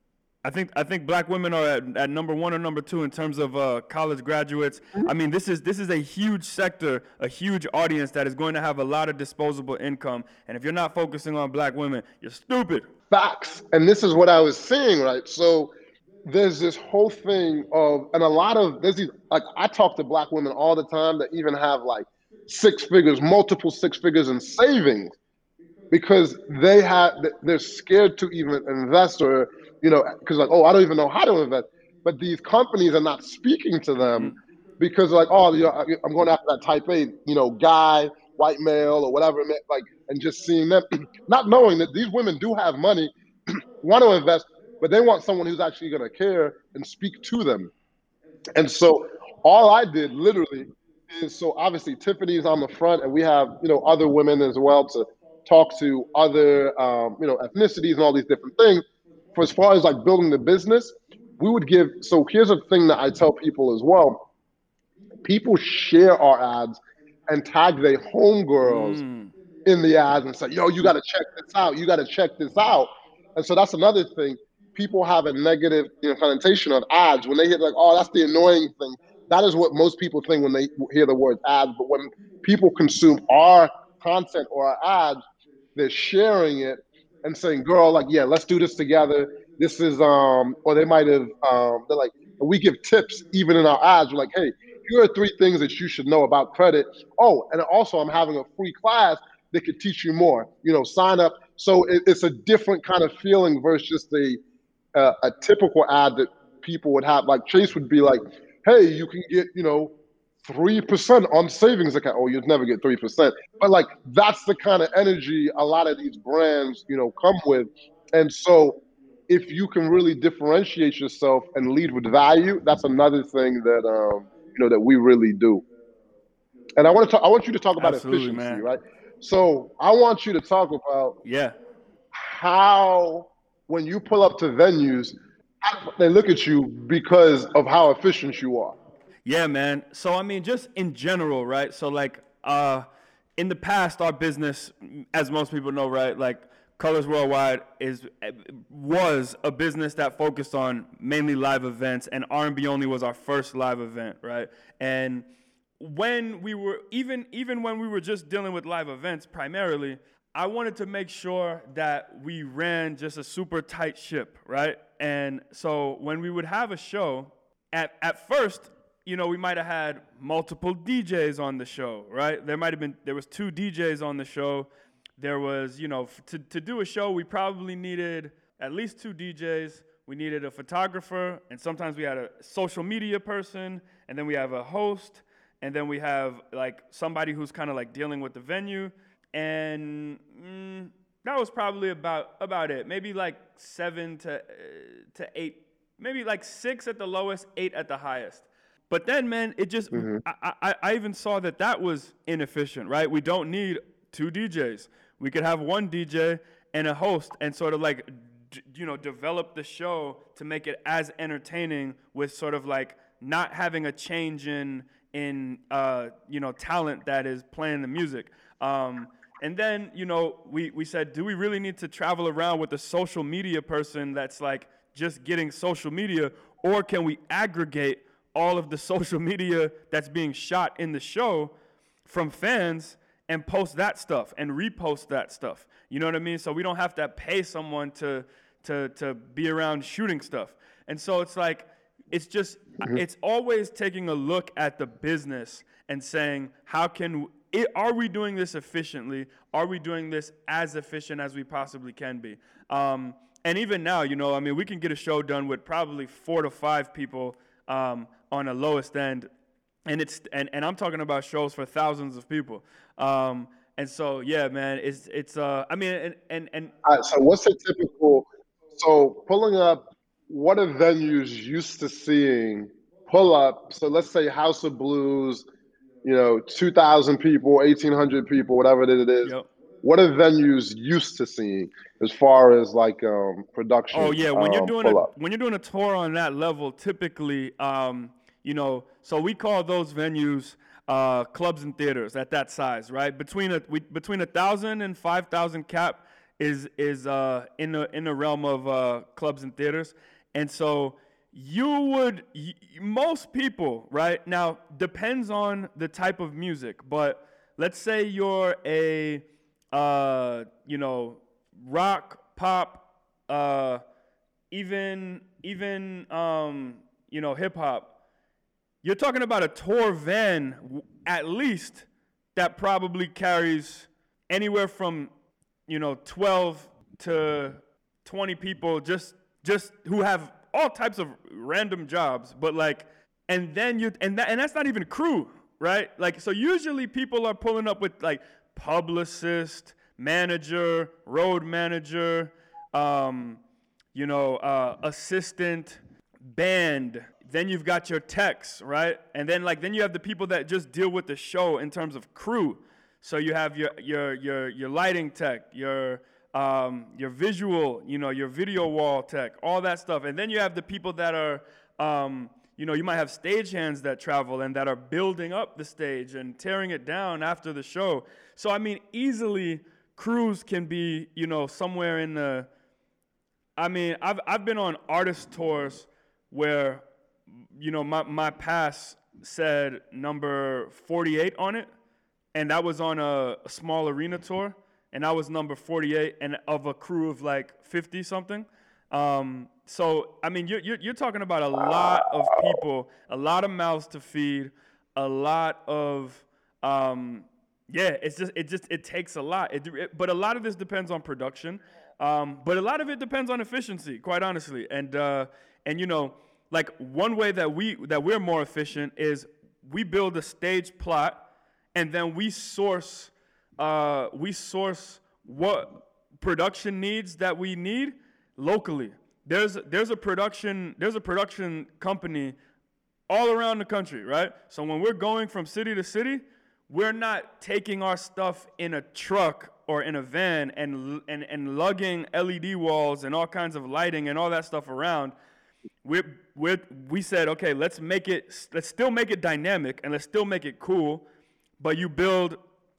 I think I think black women are at, at number one or number two in terms of uh, college graduates. I mean, this is this is a huge sector, a huge audience that is going to have a lot of disposable income. And if you're not focusing on black women, you're stupid. facts. And this is what I was saying, right? So there's this whole thing of, and a lot of, there's these, like, I talk to black women all the time that even have like six figures, multiple six figures in savings, because they have, they're scared to even invest, or, you know, because like, oh, I don't even know how to invest. But these companies are not speaking to them Mm-hmm. because like, oh, you know, I'm going after that type A, you know, guy, white male or whatever, like, and just seeing them, not knowing that these women do have money, want to invest, but they want someone who's actually going to care and speak to them. And so all I did literally is, so obviously Tiffany's on the front, and we have, you know, other women as well to talk to other, um, you know, ethnicities and all these different things. For as far as like building the business, we would give, so here's a thing that I tell people as well. People share our ads and tag their homegirls Mm. in the ads and say, yo, you got to check this out. You got to check this out. And so that's another thing. People have a negative, you know, connotation of ads. When they hear like, oh, that's the annoying thing. That is what most people think when they hear the word ads. But when people consume our content or our ads, they're sharing it and saying, girl, like, yeah, let's do this together. This is, um, or they might have, um, they're like, we give tips even in our ads. We're like, hey, here are three things that you should know about credit. Oh, and also I'm having a free class that could teach you more. You know, sign up. So it, it's a different kind of feeling versus just a uh, a typical ad that people would have. Like Chase would be like, hey, you can get, you know, three percent on savings account. Oh, you'd never get three percent. But like, that's the kind of energy a lot of these brands, you know, come with. And so if you can really differentiate yourself and lead with value, that's another thing that, um, you know, that we really do. And I want to talk, I want you to talk about Absolutely, efficiency, man. right? So I want you to talk about Yeah. how, when you pull up to venues, they look at you because of how efficient you are. Yeah, man. So I mean, just in general, right? So like, uh, in the past, our business, as most people know, right, like Colors Worldwide is was a business that focused on mainly live events, and R and B Only was our first live event, right? And when we were even even when we were just dealing with live events primarily, I wanted to make sure that we ran just a super tight ship, right? And so when we would have a show, at at first, you know, we might have had multiple D Js on the show, right? There might have been, there was two D Js on the show. There was, you know, to, to do a show, we probably needed at least two D Js. We needed a photographer, and sometimes we had a social media person, and then we have a host, and then we have like somebody who's kind of like dealing with the venue. And mm, that was probably about about it. Maybe like seven to uh, to eight, maybe like six at the lowest, eight at the highest. But then, man, it just, mm-hmm. I, I, I even saw that that was inefficient, right? We don't need two D Js. We could have one D J and a host and sort of like, d- you know, develop the show to make it as entertaining with sort of like not having a change in, in uh, you know, talent that is playing the music. Um, and then, you know, we, we said, do we really need to travel around with a social media person that's like just getting social media, or can we aggregate all of the social media that's being shot in the show from fans and post that stuff and repost that stuff? You know what I mean? So we don't have to pay someone to to to be around shooting stuff. And so it's like, it's just, mm-hmm. it's always taking a look at the business and saying, how can, it, are we doing this efficiently? Are we doing this as efficient as we possibly can be? Um, and even now, you know, I mean, we can get a show done with probably four to five people um, on a lowest end, and it's and, and I'm talking about shows for thousands of people. Um, and so, yeah, man, it's it's uh, I mean, and and, and All right, so what's a typical? So pulling up, what are venues used to seeing pull up? So let's say House of Blues, you know, two thousand people, eighteen hundred people, whatever it is. Yep. What are venues used to seeing as far as like um, production? Oh yeah, when um, you're doing pull a up? when you're doing a tour on that level, typically, um, you know, so we call those venues uh, clubs and theaters at that size, right? Between a we, between a thousand and five thousand cap is is uh, in the in the realm of uh, clubs and theaters, and so you would y- most people, right now, depends on the type of music, but let's say you're a uh, you know rock, pop, uh, even even um, you know hip hop. You're talking about a tour van, at least, that probably carries anywhere from, you know, twelve to twenty people, just just who have all types of random jobs. But like, and then you, and that, and that's not even crew, right? Like, so usually people are pulling up with like publicist, manager, road manager, um, you know, uh, assistant, band. Then you've got your techs, right? And then like then you have the people that just deal with the show in terms of crew. So you have your your your your lighting tech, your um, your visual, you know, your video wall tech, all that stuff. And then you have the people that are, um, you know, you might have stagehands that travel and that are building up the stage and tearing it down after the show. So I mean, easily crews can be, you know, somewhere in the. I mean, I've I've been on artist tours where, you know, my, my pass said number forty-eight on it, and that was on a, a small arena tour, and I was number forty-eight, and of a crew of like fifty something. Um, so I mean, you're, you're you're talking about a lot of people, a lot of mouths to feed, a lot of um, yeah. It's just it just it takes a lot. It, it, but a lot of this depends on production, um, but a lot of it depends on efficiency, quite honestly, and uh, and you know. Like one way that we that we're more efficient is we build a stage plot, and then we source uh, we source what production needs that we need locally. There's there's a production there's a production company all around the country, right? So when we're going from city to city, we're not taking our stuff in a truck or in a van and and and lugging L E D walls and all kinds of lighting and all that stuff around. We we we said, okay, let's make it, let's still make it dynamic and let's still make it cool, but you build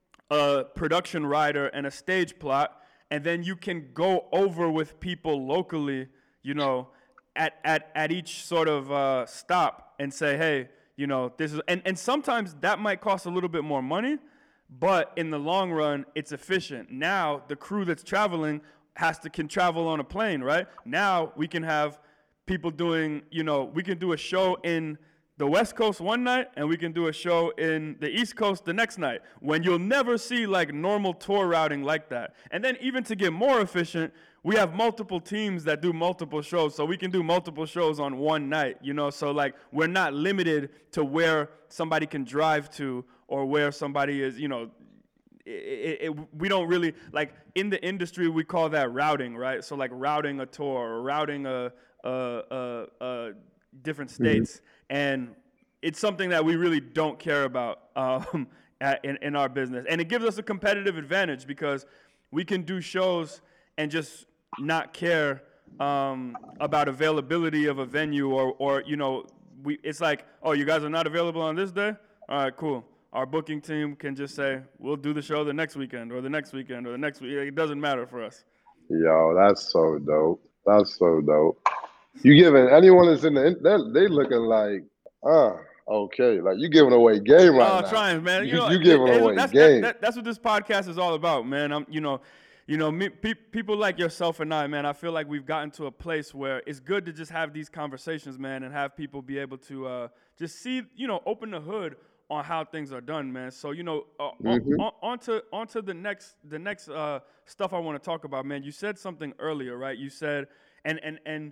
a production rider and a stage plot, and then you can go over with people locally, you know, at at, at each sort of uh, stop and say, hey, you know, this is, and, and sometimes that might cost a little bit more money, but in the long run, it's efficient. Now the crew that's traveling has to can travel on a plane, right? Now we can have people doing, you know, we can do a show in the West Coast one night, and we can do a show in the East Coast the next night, when you'll never see, like, normal tour routing like that. And then even to get more efficient, we have multiple teams that do multiple shows, so we can do multiple shows on one night, you know? So, like, we're not limited to where somebody can drive to or where somebody is, you know, it, it, it, we don't really, like, in the industry, we call that routing, right? So, like, routing a tour or routing a Uh, uh, uh, different states, mm-hmm. and it's something that we really don't care about um, at, in, in our business. And it gives us a competitive advantage because we can do shows and just not care um, about availability of a venue or, or you know, we. It's like, oh, you guys are not available on this day? All right, cool. Our booking team can just say, we'll do the show the next weekend or the next weekend or the next week. It doesn't matter for us. Yo, that's so dope. That's so dope. You giving anyone that's in the they they looking like uh okay, like you giving away game right oh, now. Trying, man. You, you, know, you giving it, away that's, game. That, that, that's what this podcast is all about, man. I'm, you know, you know, me, pe- people like yourself and I, man. I feel like we've gotten to a place where it's good to just have these conversations, man, and have people be able to uh, just see, you know, open the hood on how things are done, man. So, you know, uh, mm-hmm. on, on to on to the next the next uh, stuff I want to talk about, man. You said something earlier, right? You said, and and and.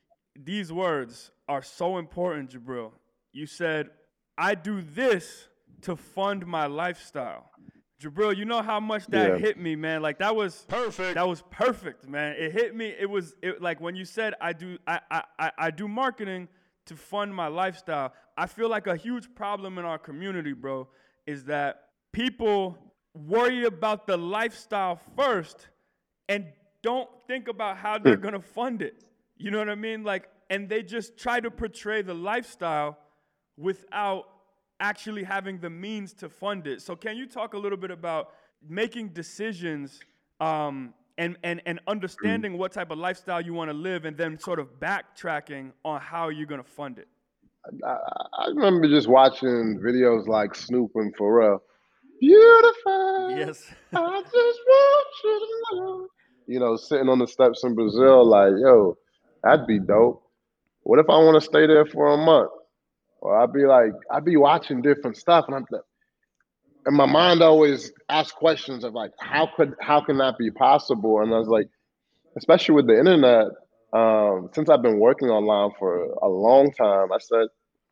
These words are so important, Jabril. You said, I do this to fund my lifestyle. Jabril, you know how much that yeah. hit me, man. Like that was perfect. That was perfect, man. It hit me. It was it, like when you said I do I, I, I, I do marketing to fund my lifestyle. I feel like a huge problem in our community, bro, is that people worry about the lifestyle first and don't think about how they're gonna fund it. You know what I mean? Like, and they just try to portray the lifestyle without actually having the means to fund it. So can you talk a little bit about making decisions um, and, and, and understanding what type of lifestyle you want to live, and then sort of backtracking on how you're going to fund it? I, I remember just watching videos like Snoop and Pharrell. Beautiful. Yes. I just want you to know. You know, sitting on the steps in Brazil, like, yo, that'd be dope. What if I want to stay there for a month? Or I'd be like, I'd be watching different stuff, and I'm like, and my mind always asks questions of like, how could, how can that be possible? And I was like, especially with the internet, um, since I've been working online for a long time, I said,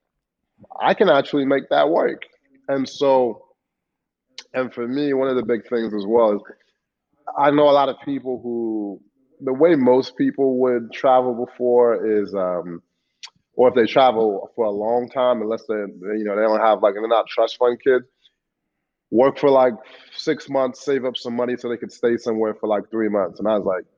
I can actually make that work. And so, and for me, one of the big things as well is I know a lot of people who, the way most people would travel before is, um, or if they travel for a long time, unless they, you know, they don't have like, they're not trust fund kids, work for like six months, save up some money so they could stay somewhere for like three months. And I was like,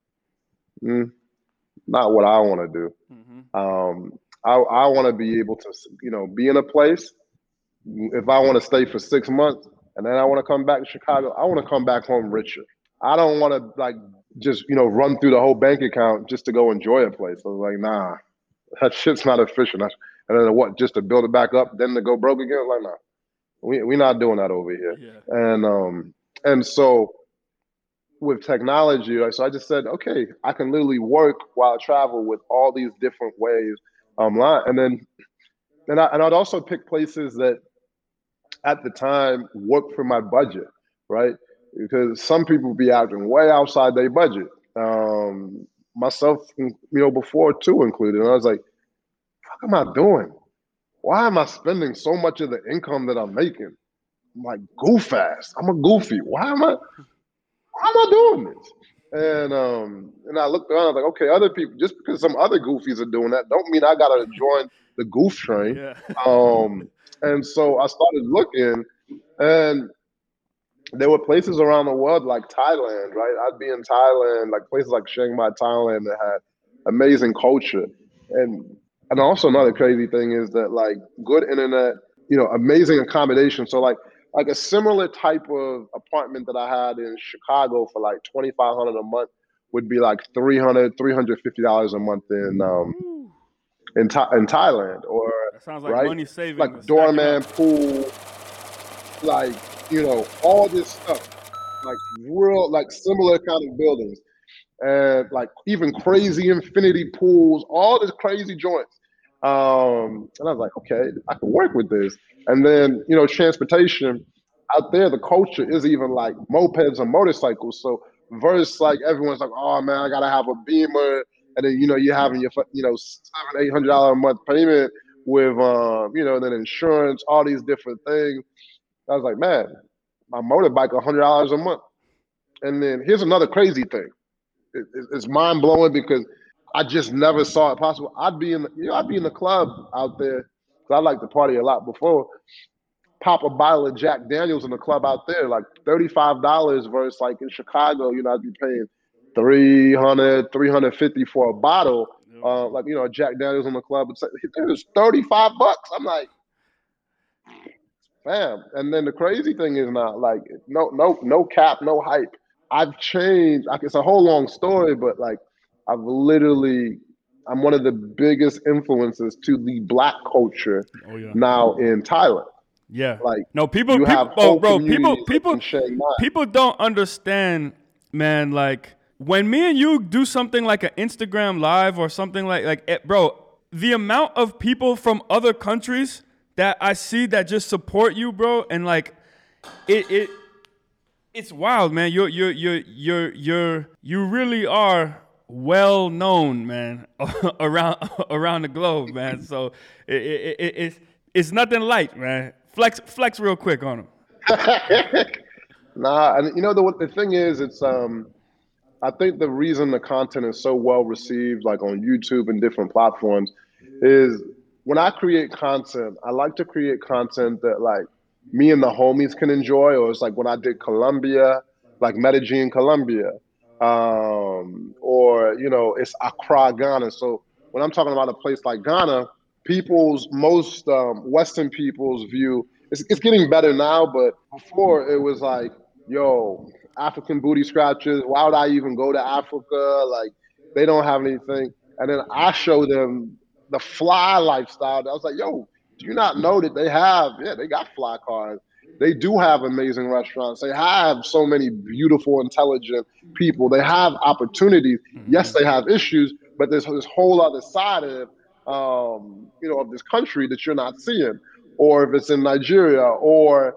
mm, not what I want to do. Mm-hmm. Um, I, I want to be able to, you know, be in a place. If I want to stay for six months and then I want to come back to Chicago, I want to come back home richer. I don't want to like just, you know, run through the whole bank account just to go enjoy a place. I was like, nah, that shit's not efficient. And then what, just to build it back up, then to go broke again? Like, nah, we, we're not doing that over here. Yeah. And, um, and so with technology, right, so I just said, okay, I can literally work while I travel with all these different ways online. And then, and, I, and I'd also pick places that at the time work for my budget, right? Because some people be acting way outside their budget. Um, myself, you know, before too included. And I was like, what am I doing? Why am I spending so much of the income that I'm making? I'm like, goof ass. I'm a goofy. Why am I, why am I doing this? And um, and I looked around, I was like, okay, other people, just because some other goofies are doing that, don't mean I gotta join the goof train. Yeah. um, and so I started looking, and there were places around the world like Thailand, right? I'd be in Thailand, like places like Chiang Mai, Thailand, that had amazing culture. And and also another crazy thing is that like good internet, you know, amazing accommodation. So like like a similar type of apartment that I had in Chicago for like twenty-five hundred a month would be like three hundred, three hundred fifty dollars a month in um in, Tha- in Thailand. Or that sounds like right? money saving. Like doorman, pool, like, you know, all this stuff, like real, like similar kind of buildings, and like even crazy infinity pools, all this crazy joints. Um, and I was like, okay, I can work with this. And then, you know, transportation out there, the culture is even like mopeds and motorcycles. So versus like everyone's like, oh man, I gotta have a Beamer, and then you know you're having your you know seven, eight hundred dollar a month payment with um, you know, then insurance, all these different things. I was like, man, my motorbike one hundred dollars a month. And then here's another crazy thing. It, it, it's mind blowing because I just never saw it possible. I'd be in, the, you know, I'd be in the club out there because I like to party a lot before. Pop a bottle of Jack Daniels in the club out there, like thirty-five dollars versus like in Chicago, you know, I'd be paying three hundred, three hundred fifty for a bottle. Uh, like, you know, Jack Daniels in the club. It's like, it was thirty-five bucks. I'm like, fam. And then the crazy thing is now, like, no, no, no cap, no hype. I've changed. Like, it's a whole long story, but like, I've literally, I'm one of the biggest influences to the Black culture oh, yeah. now in Thailand. Yeah. Like, no, people, you people have oh, bro, people, people, like people don't understand, man. Like, when me and you do something like an Instagram live or something like, like, it, bro, the amount of people from other countries that I see that just support you, bro, and like, it, it, it's wild, man. You're, you're, you're, you're, you're, you really are well known, man, around, around the globe, man. So it, it, it, it's, it's nothing light, man. Flex, flex, real quick on him. Nah, and you know the the thing is, it's um, I think the reason the content is so well received, like on YouTube and different platforms, is when I create content, I like to create content that like me and the homies can enjoy, or it's like when I did Colombia, like Medellin, Colombia, um, or, you know, it's Accra, Ghana. So when I'm talking about a place like Ghana, people's most um, Western people's view. It's, it's getting better now, but before it was like, yo, African booty scratchers. Why would I even go to Africa? Like, they don't have anything. And then I show them the fly lifestyle. I was like, yo, do you not know that they have? Yeah, they got fly cars. They do have amazing restaurants. They have so many beautiful, intelligent people. They have opportunities. Mm-hmm. Yes, they have issues, but there's this whole other side of, um, you know, of this country that you're not seeing. Or if it's in Nigeria, or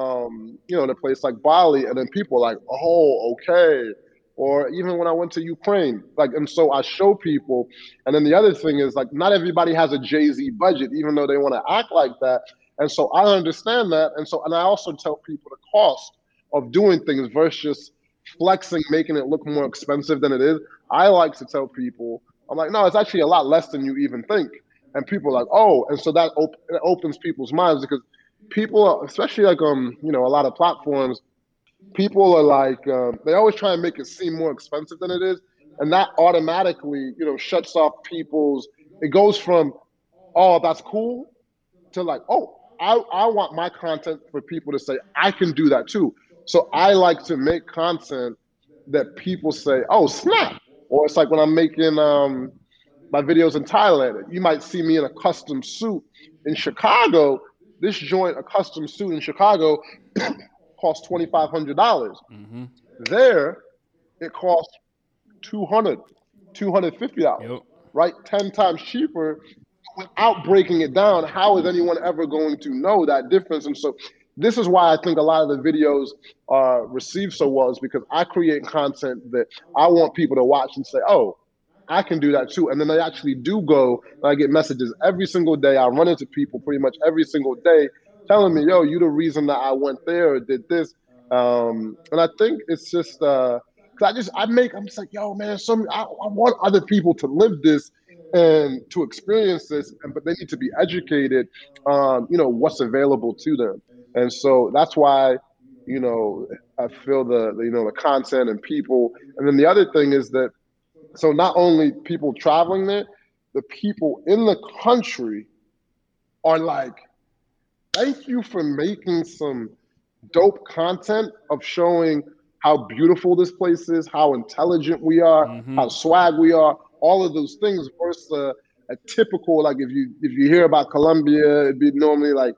um, you know, in a place like Bali, and then people are like, oh, okay. Or even when I went to Ukraine, like, and so I show people. And then the other thing is, like, not everybody has a Jay-Z budget, even though they want to act like that. And so I understand that. And so, and I also tell people the cost of doing things versus flexing, making it look more expensive than it is. I like to tell people, I'm like, no, it's actually a lot less than you even think. And people are like, oh, and so that op- it opens people's minds, because people, especially like, um, you know, a lot of platforms, people are like, um, they always try and make it seem more expensive than it is. And that automatically, you know, shuts off people's, it goes from, oh, that's cool, to like, oh, I, I want my content for people to say, I can do that too. So I like to make content that people say, oh, snap. Or it's like when I'm making um, my videos in Thailand, you might see me in a custom suit in Chicago. This joint, a custom suit in Chicago, costs twenty-five hundred dollars. Mm-hmm. There, it costs two hundred dollars, two hundred fifty dollars, yep. Right? ten times cheaper. Without breaking it down, how is anyone ever going to know that difference? And so this is why I think a lot of the videos uh, receive so well, is because I create content that I want people to watch and say, oh, I can do that too. And then they actually do go, and I get messages every single day. I run into people pretty much every single day telling me, yo, you the reason that I went there or did this. Um, and I think it's just, uh, cause I just, I make, I'm just like, yo, man, some, I, I want other people to live this and to experience this, and, but they need to be educated on, you know, what's available to them. And so that's why, you know, I feel the, the, you know, the content and people. And then the other thing is that, so not only people traveling there, the people in the country are like, thank you for making some dope content of showing how beautiful this place is, how intelligent we are, mm-hmm. how swag we are, all of those things versus a, a typical, like if you if you hear about Colombia, it'd be normally like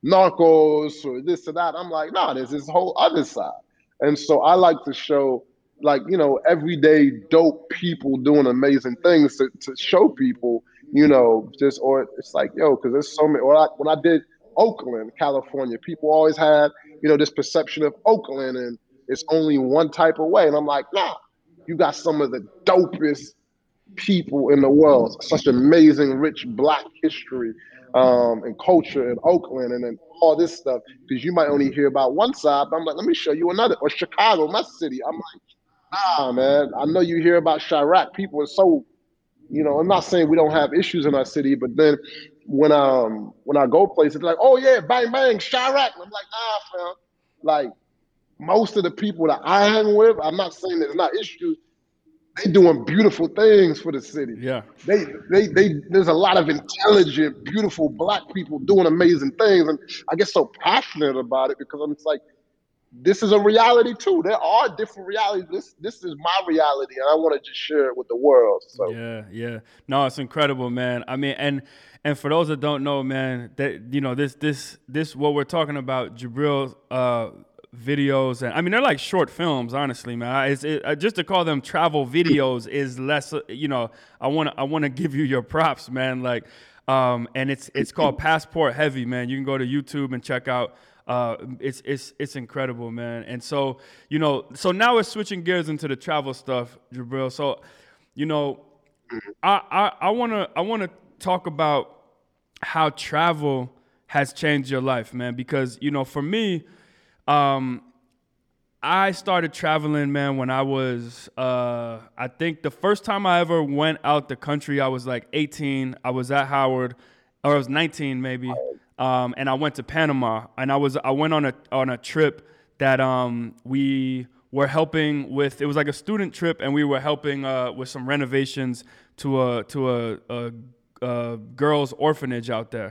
narcos or this or that. I'm like, nah, there's this whole other side. And so I like to show, like, you know, everyday dope people doing amazing things to, to show people, you know, just, or it's like, yo, because there's so many, or I, when I did Oakland, California, people always had, you know, this perception of Oakland and it's only one type of way. And I'm like, nah, you got some of the dopest people in the world, such amazing, rich Black history um, and culture in Oakland, and then all this stuff, because you might only hear about one side, but I'm like, let me show you another. Or Chicago, my city. I'm like, nah, man, I know you hear about Chirac. People are so, you know, I'm not saying we don't have issues in our city, but then when um when I go places, they're like, oh yeah, bang, bang, Chirac. And I'm like, nah, fam. Like, most of the people that I hang with, I'm not saying there's not issues, they doing beautiful things for the city. Yeah. They, they, they, there's a lot of intelligent, beautiful Black people doing amazing things. And I get so passionate about it because I'm just like, this is a reality too. There are different realities. This, this is my reality, and I want to just share it with the world. So. Yeah, yeah. No, it's incredible, man. I mean, and and for those that don't know, man, that, you know, this, this, this, what we're talking about, Jabril, uh, videos, and I mean, they're like short films, honestly, man. It's it, just to call them travel videos is less, you know, I want to I want to give you your props, man. Like, um, and it's it's called Passport Heavy, man. You can go to YouTube and check out. Uh, it's it's it's incredible, man. And so, you know, so now we're switching gears into the travel stuff, Jabril. So, you know, I I I wanna I wanna talk about how travel has changed your life, man. Because, you know, for me, Um, I started traveling, man, when I was, uh, I think the first time I ever went out the country, I was like eighteen. I was at Howard, or I was nineteen maybe, um, and I went to Panama. And I was, I went on a on a trip that um, we were helping with. It was like a student trip, and we were helping uh, with some renovations to a to a, a uh, girls' orphanage out there.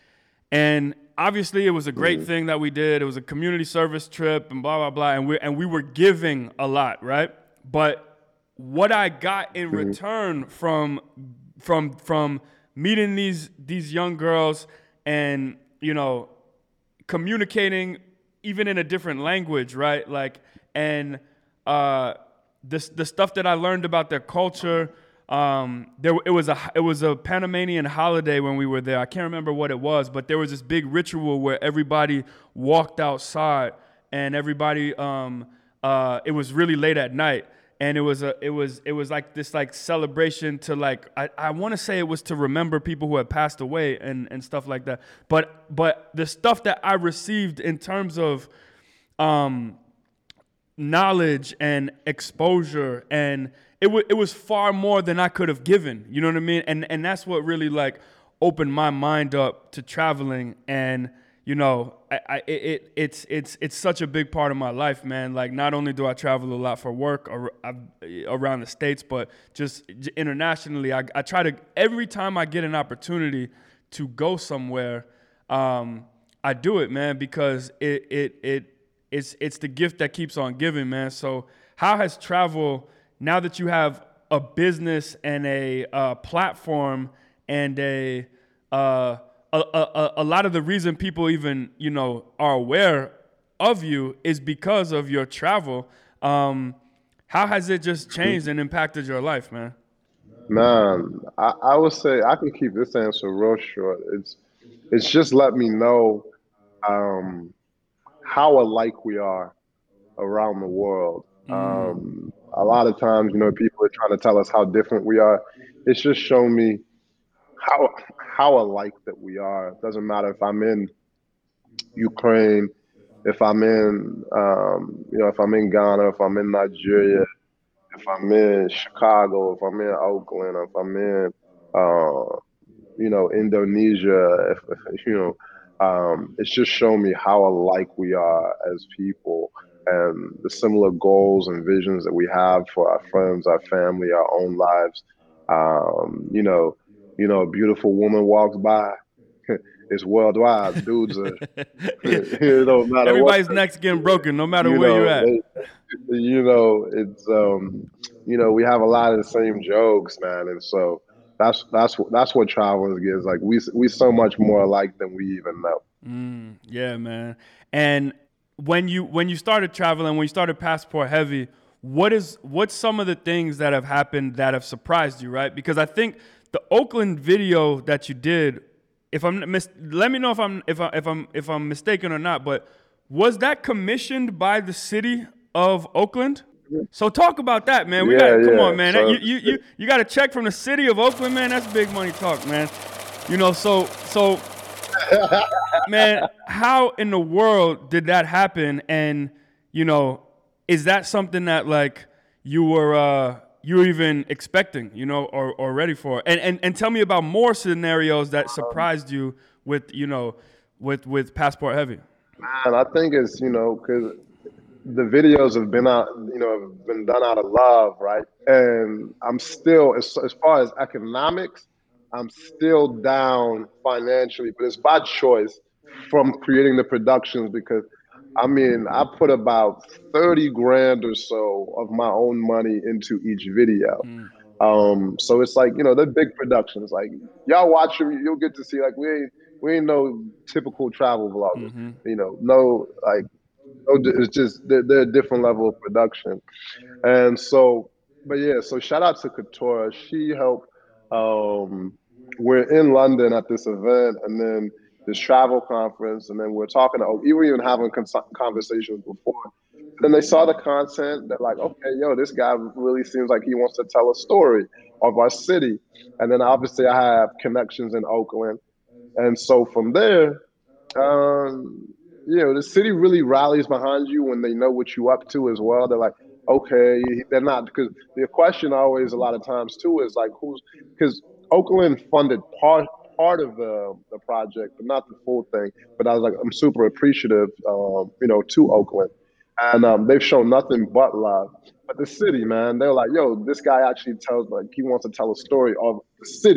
And obviously, it was a great mm-hmm. thing that we did. It was a community service trip and blah, blah, blah. And we and we were giving a lot, right? But what I got in mm-hmm. return from from from meeting these these young girls and, you know, communicating even in a different language, right? Like, and uh, this the stuff that I learned about their culture. Um, there it was a it was a Panamanian holiday when we were there. I can't remember what it was, but there was this big ritual where everybody walked outside and everybody. Um, uh, it was really late at night, and it was a it was it was like this like celebration to like I, I want to say it was to remember people who had passed away and and stuff like that. But but the stuff that I received in terms of um, knowledge and exposure and It, w- it was far more than I could have given, you know what I mean? And and that's what really like opened my mind up to traveling. And, you know, I, I it it's it's it's such a big part of my life, man. Like, not only do I travel a lot for work or, around the States, but just internationally. I, I try to, every time I get an opportunity to go somewhere, um, I do it, man, because it it it it's it's the gift that keeps on giving, man. So how has travel, now that you have a business and a uh, platform and a, uh, a, a a lot of the reason people even, you know, are aware of you is because of your travel. Um, how has it just changed and impacted your life, man? Man, I, I would say I can keep this answer real short. It's it's just let me know um, how alike we are around the world. Mm. Um, a lot of times, you know, people are trying to tell us how different we are. It's just shown me how how alike that we are. It doesn't matter if I'm in Ukraine, if I'm in, um, you know, if I'm in Ghana, if I'm in Nigeria, if I'm in Chicago, if I'm in Oakland, if I'm in, uh, you know, Indonesia, if, if, you know, um, it's just shown me how alike we are as people and the similar goals and visions that we have for our friends, our family, our own lives. Um, you know, you know, a beautiful woman walks by. It's worldwide. Dudes are, you know, no matter everybody's what, neck's getting broken, no matter you where know, you're at. They, you know, it's, um, you know, we have a lot of the same jokes, man. And so that's, that's what, that's what traveling is. Like we, we so much more alike than we even know. Mm, yeah, man. And when you, when you started traveling, when you started Passport Heavy, what is, what's some of the things that have happened that have surprised you, right? Because I think the Oakland video that you did, if I'm mis- let me know if I'm if I if I'm if I'm mistaken or not, but was that commissioned by the city of Oakland? So talk about that, man. We yeah, got come yeah. on, man. So, you you you, you got a check from the city of Oakland, man. That's big money talk, man. You know, so so man, how in the world did that happen? And you know, is that something that like you were uh you were even expecting, you know, or, or ready for? And, and and tell me about more scenarios that surprised you with, you know, with with Passport Heavy. Man, I think it's, you know, because the videos have been out, you know, have been done out of love, right? And I'm still, as, as far as economics, I'm still down financially, but it's by choice from creating the productions because I mean, I put about thirty grand or so of my own money into each video. Mm. Um, so it's like, you know, they're big productions. Like y'all watch them, you'll get to see like we ain't we ain't no typical travel vloggers. Mm-hmm. You know, no like no, it's just they're, they're a different level of production. And so, but yeah, so shout out to Katora. She helped. Um, we're in London at this event, and then this travel conference, and then we're talking to, we were even having conversations before. And then they saw the content, they're like, okay, yo, this guy really seems like he wants to tell a story of our city. And then obviously I have connections in Oakland. And so from there, um, you know, the city really rallies behind you when they know what you're up to as well. They're like, okay, they're not, because the question always a lot of times too is like, who's, because Oakland funded part part of the the project, but not the full thing. But I was like, I'm super appreciative, um, you know, to Oakland, and um, they've shown nothing but love. But the city, man, they're like, yo, this guy actually tells like he wants to tell a story of the city,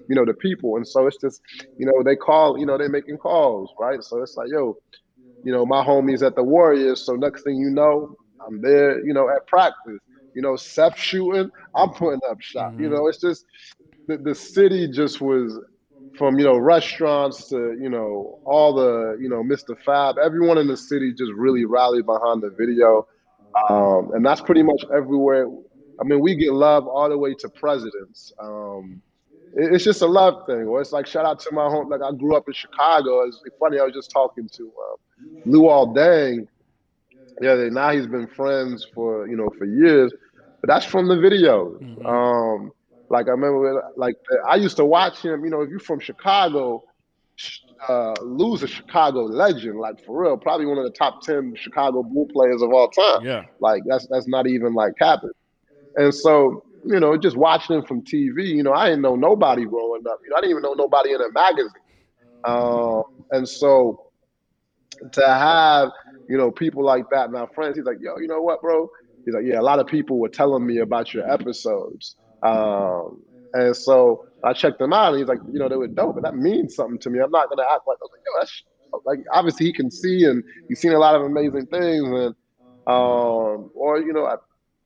you know, the people. And so it's just, you know, they call, you know, they're making calls, right? So it's like, yo, you know, my homies at the Warriors. So next thing you know, I'm there, you know, at practice. You know, Seth shooting, I'm putting up shot. Mm-hmm. You know, it's just the, the city just was from, you know, restaurants to, you know, all the, you know, Mister Fab. Everyone in the city just really rallied behind the video. Um, and that's pretty much everywhere. I mean, we get love all the way to presidents. Um, it, it's just a love thing. Or it's like, shout out to my home. Like, I grew up in Chicago. It's funny, I was just talking to um, Lou Aldang. Yeah, now he's been friends for, you know, for years. But that's from the videos. Mm-hmm. Um, like, I remember, like, I used to watch him. You know, if you're from Chicago, uh, Lou's a Chicago legend, like, for real. Probably one of the top ten Chicago Bull players of all time. Yeah. Like, that's that's not even, like, capping. And so, you know, just watching him from T V, you know, I didn't know nobody growing up. You know, I didn't even know nobody in a magazine. Um, and so to have, you know, people like that and our friends, he's like, yo, you know what, bro? He's like, yeah, a lot of people were telling me about your episodes. Um, and so I checked them out and he's like, you know, they were dope, but that means something to me. I'm not going to act like, I was like, yo, that's like, obviously he can see and he's seen a lot of amazing things. And, um, or, you know, I,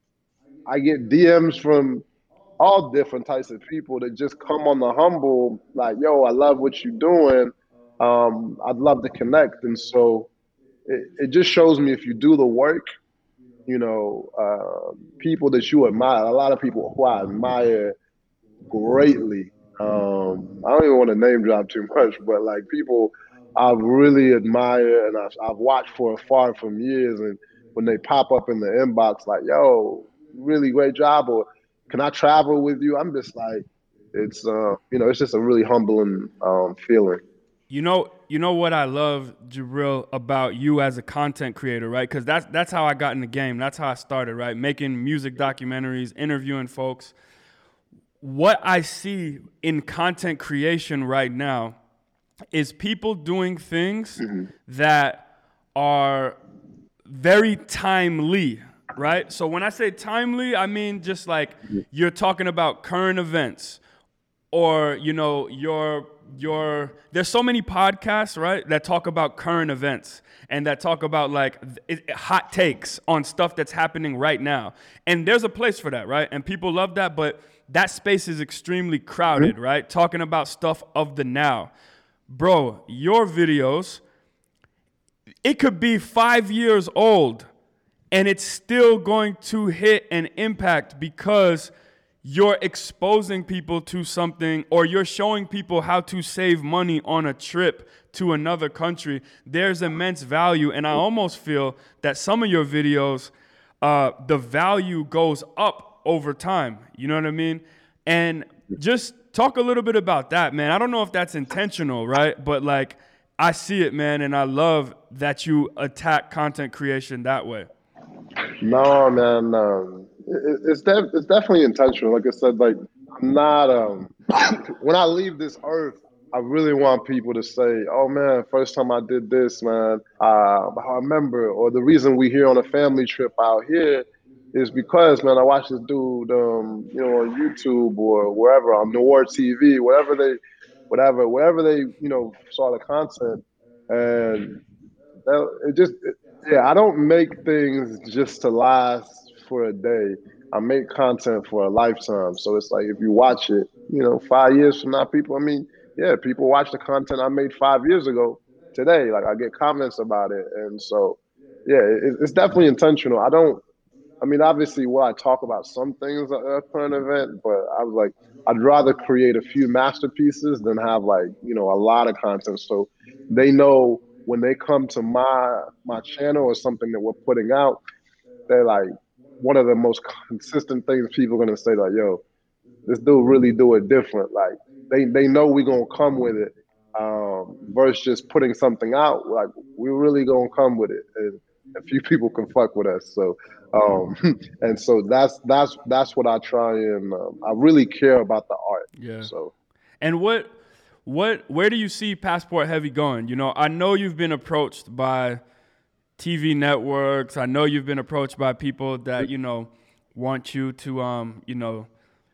I get D Ms from all different types of people that just come on the humble, like, yo, I love what you're doing. Um, I'd love to connect. And so it, it just shows me if you do the work, you know, uh, people that you admire, a lot of people who I admire greatly. Um, I don't even want to name drop too much, but like people I really admire and I've, I've watched for afar from years. And when they pop up in the inbox, like, yo, really great job, or can I travel with you? I'm just like, it's, uh, you know, it's just a really humbling um, feeling. You know, you know what I love, Jabril, about you as a content creator, right? Because that's that's how I got in the game. That's how I started, right? Making music documentaries, interviewing folks. What I see in content creation right now is people doing things mm-hmm. that are very timely, right? So when I say timely, I mean just like you're talking about current events or, you know, your your there's so many podcasts, right, that talk about current events and that talk about like it, hot takes on stuff that's happening right now. And there's a place for that, right? And people love that, but that space is extremely crowded, mm-hmm. right? Talking about stuff of the now. Bro, your videos, it could be five years old and it's still going to hit an impact because you're exposing people to something or you're showing people how to save money on a trip to another country. There's immense value, and I almost feel that some of your videos, uh, the value goes up over time. You know what I mean? And just talk a little bit about that, man. I don't know if that's intentional, right? But, like, I see it, man, and I love that you attack content creation that way. No, man, um, it, it's def- it's definitely intentional. Like I said, like I'm not. Um, when I leave this earth, I really want people to say, "Oh man, first time I did this, man, uh, I remember." Or the reason we here on a family trip out here is because, man, I watched this dude, um, you know, on YouTube or wherever on Noir T V, whatever they, whatever, wherever they, you know, saw the content, and that, it just. It, Yeah, I don't make things just to last for a day. I make content for a lifetime. So it's like if you watch it, you know, five years from now, people, I mean, yeah, people watch the content I made five years ago today. Like I get comments about it. And so, yeah, it, it's definitely intentional. I don't, I mean, obviously, well, I talk about some things at a current event, but I was like, I'd rather create a few masterpieces than have like, you know, a lot of content. So they know when they come to my my channel or something that we're putting out, they're like, one of the most consistent things people are gonna say, like, yo, this dude really do it different. Like they they know we gonna come with it, um, versus just putting something out. Like we really gonna come with it, and a few people can fuck with us. So, um, and so that's that's that's what I try and um, I really care about the art. Yeah. So, and what. What, where do you see Passport Heavy going? You know, I know you've been approached by T V networks. I know you've been approached by people that, you know, want you to, um, you know,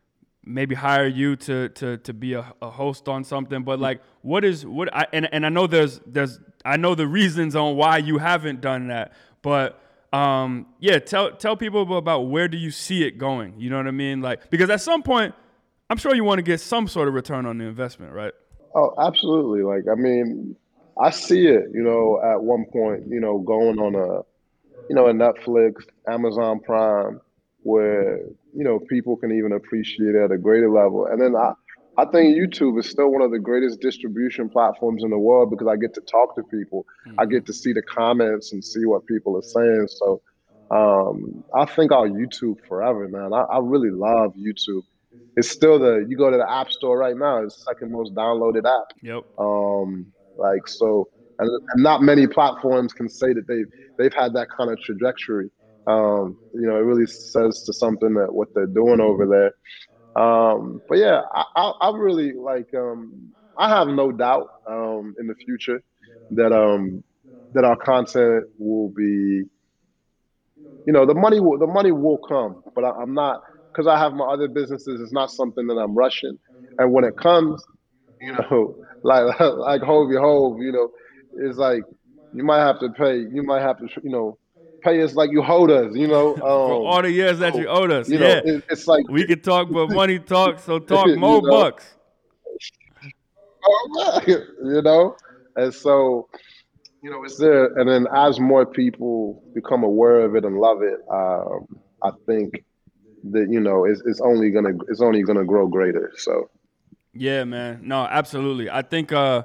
maybe hire you to to to be a, a host on something. But like, what is what? I, and and I know there's there's I know the reasons on why you haven't done that. But um, yeah, tell tell people about where do you see it going. You know what I mean? Like, because at some point, I'm sure you want to get some sort of return on the investment, right? Oh, absolutely. Like, I mean, I see it, you know, at one point, you know, going on a, you know, a Netflix, Amazon Prime, where, you know, people can even appreciate it at a greater level. And then I, I think YouTube is still one of the greatest distribution platforms in the world because I get to talk to people. Mm-hmm. I get to see the comments and see what people are saying. So um, I think I'll YouTube forever, man. I, I really love YouTube. It's still the, you go to the App Store right now, it's the second most downloaded app. Yep. Um, like, so, and, and not many platforms can say that they've, they've had that kind of trajectory. Um, you know, it really says to something that what they're doing over there. Um, but yeah, I, I, I really like, um, I have no doubt, um, in the future that, um, that our content will be, you know, the money will, the money will come, but I, I'm not, because I have my other businesses, it's not something that I'm rushing. And when it comes, you know, like like Hovey Hove, you know, it's like you might have to pay, you might have to, you know, pay us like you owed us, you know. Um, For all the years that you owed us, you yeah. know, it, it's like we could talk, but money talks, so talk more you know? bucks. You know, and so, you know, it's there. And then as more people become aware of it and love it, um, I think that, you know, it's, it's only gonna it's only gonna grow greater. So yeah, man. No, absolutely. I think uh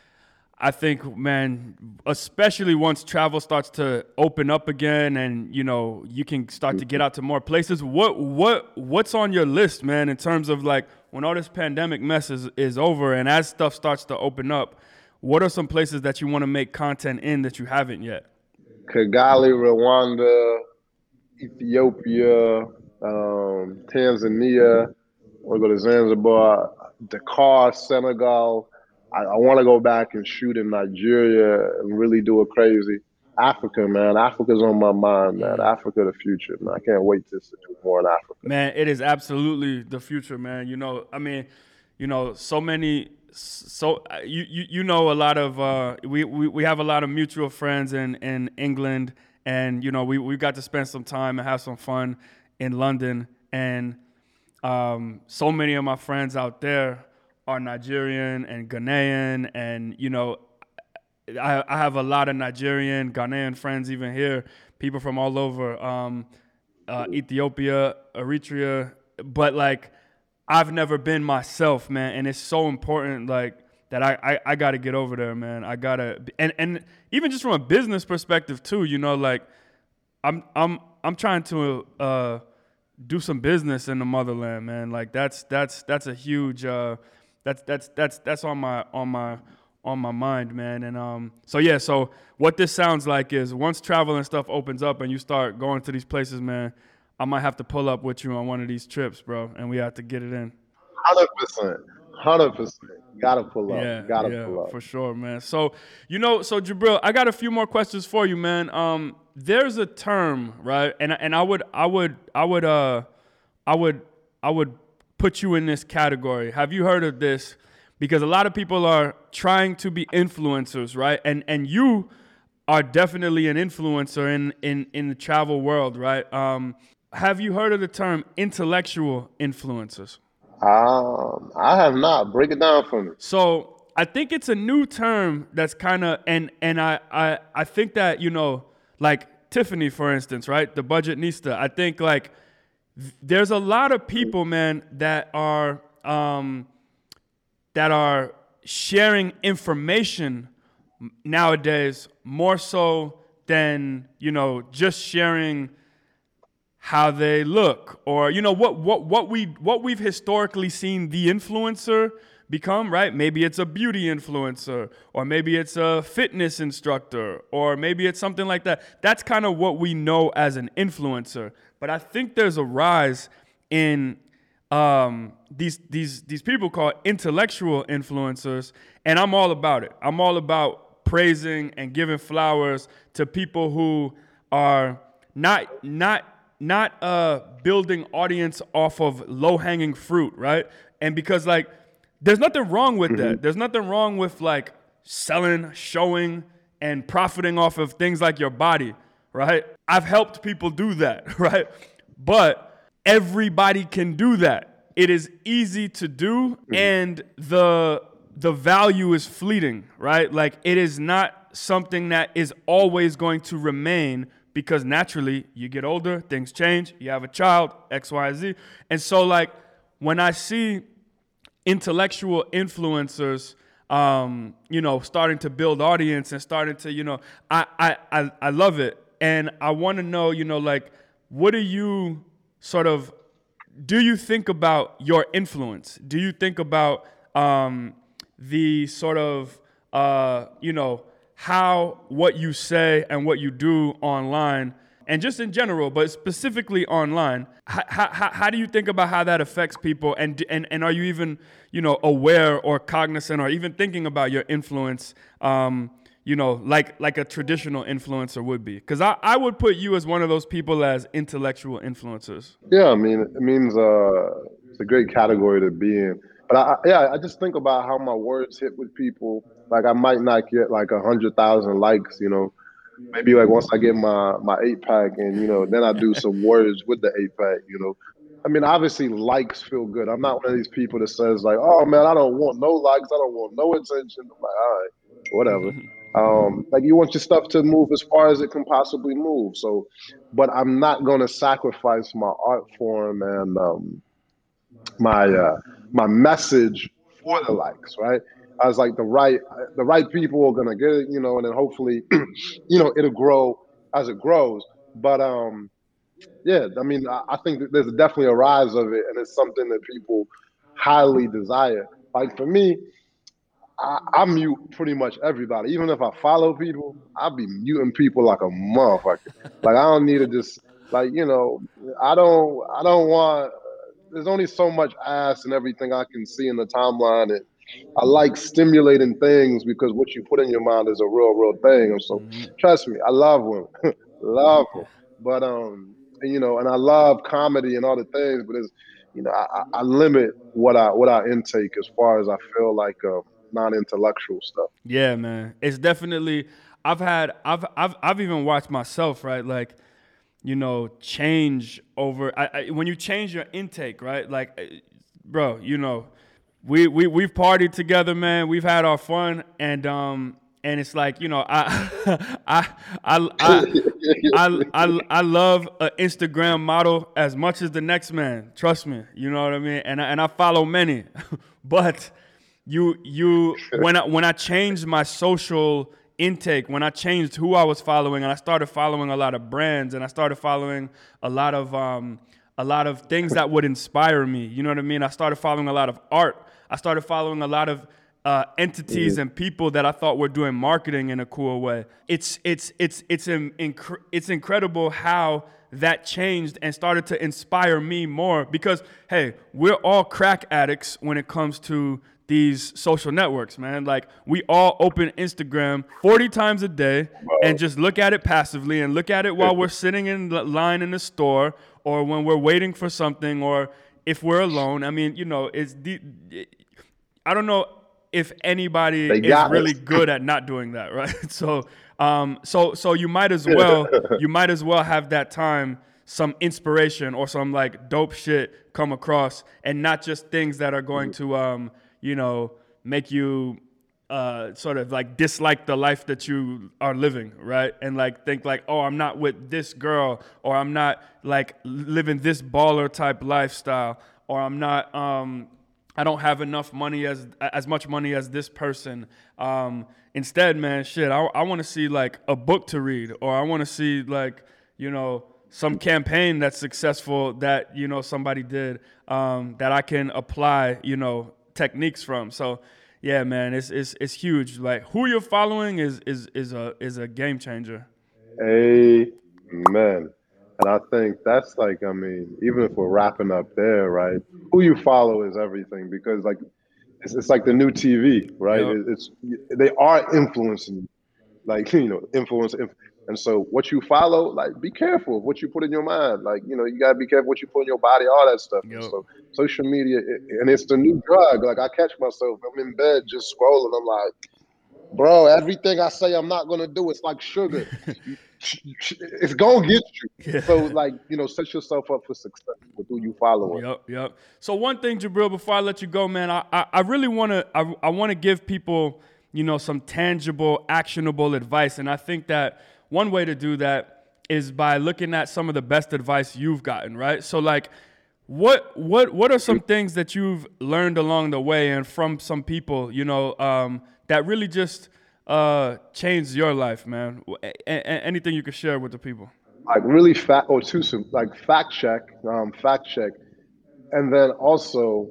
I think, man, especially once travel starts to open up again and, you know, you can start to get out to more places. What what what's on your list, man, in terms of like when all this pandemic mess is, is over and as stuff starts to open up, what are some places that you want to make content in that you haven't yet? Kigali, Rwanda, Ethiopia, um, Tanzania. I want to go to Zanzibar, Dakar, Senegal. I, I want to go back and shoot in Nigeria and really do it crazy. Africa, man. Africa's on my mind, man. Africa, the future, man. I can't wait to do more in Africa. Man, it is absolutely the future, man. You know, I mean, you know, so many, so you you, you know a lot of, uh, we, we, we have a lot of mutual friends in, in England. And, you know, we, we got to spend some time and have some fun in London. And um, so many of my friends out there are Nigerian and Ghanaian. And, you know, I, I have a lot of Nigerian, Ghanaian friends even here, people from all over, um, uh, Ethiopia, Eritrea. But, like, I've never been myself, man. And it's so important, like, that I, I, I got to get over there, man. I got to, and, and even just from a business perspective too, you know, like I'm, I'm, I'm trying to uh, do some business in the motherland, man. Like that's, that's, that's a huge, uh, that's, that's, that's, that's on my, on my, on my mind, man. And um, so yeah, so what this sounds like is once travel and stuff opens up and you start going to these places, man, I might have to pull up with you on one of these trips, bro, and we have to get it in. one hundred percent. one hundred percent. Gotta pull up. Yeah, Gotta yeah, pull up. For sure, man. So, you know, so Jabril, I got a few more questions for you, man. Um, there's a term, right? And and I would I would I would uh I would I would put you in this category. Have you heard of this? Because a lot of people are trying to be influencers, right? And and you are definitely an influencer in in in the travel world, right? Um, have you heard of the term intellectual influencers? Um, I have not. Break it down for me. So I think it's a new term that's kind of, and and I, I I think that, you know, like Tiffany, for instance, right? The Budgetnista. I think like th- there's a lot of people, man, that are um, that are sharing information nowadays more so than, you know, just sharing how they look, or you know what what what we what we've historically seen the influencer become, right? Maybe it's a beauty influencer, or maybe it's a fitness instructor, or maybe it's something like that. That's kind of what we know as an influencer. But I think there's a rise in um, these these these people called intellectual influencers, and I'm all about it. I'm all about praising and giving flowers to people who are not not not uh, building audience off of low-hanging fruit, right? And because like, there's nothing wrong with Mm-hmm. that. There's nothing wrong with like selling, showing, and profiting off of things like your body, right? I've helped people do that, right? But everybody can do that. It is easy to do, mm-hmm. and the the value is fleeting, right? Like, it is not something that is always going to remain, because naturally you get older, things change, you have a child, X, Y, Z. And so like, when I see intellectual influencers, um, you know, starting to build audience and starting to, you know, I, I, I, I love it. And I want to know, you know, like, what do you sort of, do you think about your influence? Do you think about um, the sort of, uh, you know, how what you say and what you do online, and just in general, but specifically online, how, how, how do you think about how that affects people? And, and, and are you even, you know, aware or cognizant or even thinking about your influence, um, you know, like like a traditional influencer would be? Because I, I would put you as one of those people as intellectual influencers. Yeah, I mean, it means uh, it's a great category to be in. But I, yeah, I just think about how my words hit with people. Like, I might not get like a hundred thousand likes, you know. Maybe like once I get my my eight pack, and you know, then I do some words with the eight pack, you know. I mean, obviously likes feel good. I'm not one of these people that says like, oh man, I don't want no likes, I don't want no attention. I'm like, all right, whatever. Um, like, you want your stuff to move as far as it can possibly move. So, but I'm not gonna sacrifice my art form and um, my uh, my message for the likes, right? I was like, the right the right people are gonna get it, you know, and then hopefully, you know, it'll grow as it grows. But um, yeah, I mean, I, I think that there's definitely a rise of it, and it's something that people highly desire. Like, for me, I, I mute pretty much everybody. Even if I follow people, I'll be muting people like a motherfucker. Like, I don't need to just, like, you know, I don't I don't want. There's only so much ass and everything I can see in the timeline, and I like stimulating things because what you put in your mind is a real, real thing. And so, mm-hmm. trust me, I love women, love them. But um, and, you know, and I love comedy and all the things. But it's, you know, I, I limit what I what I intake as far as I feel like uh, non-intellectual stuff. Yeah, man, it's definitely. I've had, I've, I've, I've even watched myself, right, like, you know, change over. I, I, when you change your intake, right, like, bro, you know. We we we've partied together, man. We've had our fun, and um and it's like, you know, I I I I I, I, I love an Instagram model as much as the next man. Trust me, you know what I mean. And I, and I follow many, but you you when I when I changed my social intake, when I changed who I was following, and I started following a lot of brands, and I started following a lot of um a lot of things that would inspire me. You know what I mean? I started following a lot of art. I started following a lot of uh, entities and people that I thought were doing marketing in a cool way. It's it's it's it's inc- it's incredible how that changed and started to inspire me more, because hey, we're all crack addicts when it comes to these social networks, man. Like, we all open Instagram forty times a day and just look at it passively, and look at it while we're sitting in line in the store, or when we're waiting for something, or if we're alone. I mean, you know, it's the, I don't know if anybody is really it. good at not doing that, right? So, um, so, so you might as well, you might as well have that time, some inspiration or some like dope shit come across, and not just things that are going to, um, you know, make you uh, sort of like dislike the life that you are living, right? And like think like, oh, I'm not with this girl, or I'm not like living this baller type lifestyle, or I'm not, um, I don't have enough money as as much money as this person. Um, instead, man, shit, I, I want to see like a book to read, or I want to see like, you know, some campaign that's successful that, you know, somebody did, um, that I can apply, you know, techniques from. So yeah, man, it's it's it's huge. Like, who you're following is is is a is a game changer. Amen. And I think that's like, I mean, even if we're wrapping up there, right? Who you follow is everything, because like it's, it's like the new T V, right? Yep. It's they are influencing, like, you know, influence. And so what you follow, like, be careful of what you put in your mind. Like, you know, you gotta be careful what you put in your body, all that stuff. And Yep. so social media, and it's the new drug. Like, I catch myself, I'm in bed just scrolling. I'm like, bro, everything I say I'm not gonna do, it's like sugar. It's gonna get you. Yeah. So, like, you know, set yourself up for success with who you follow. Yep, yep. So one thing, Jabril, before I let you go, man, I I, I really wanna I, I wanna give people, you know, some tangible, actionable advice, and I think that one way to do that is by looking at some of the best advice you've gotten, right? So, like, what what what are some things that you've learned along the way and from some people, you know, um, that really just uh, changed your life, man? A- a- anything you could share with the people? Like, really fact or too soon, like fact check, um, fact check, and then also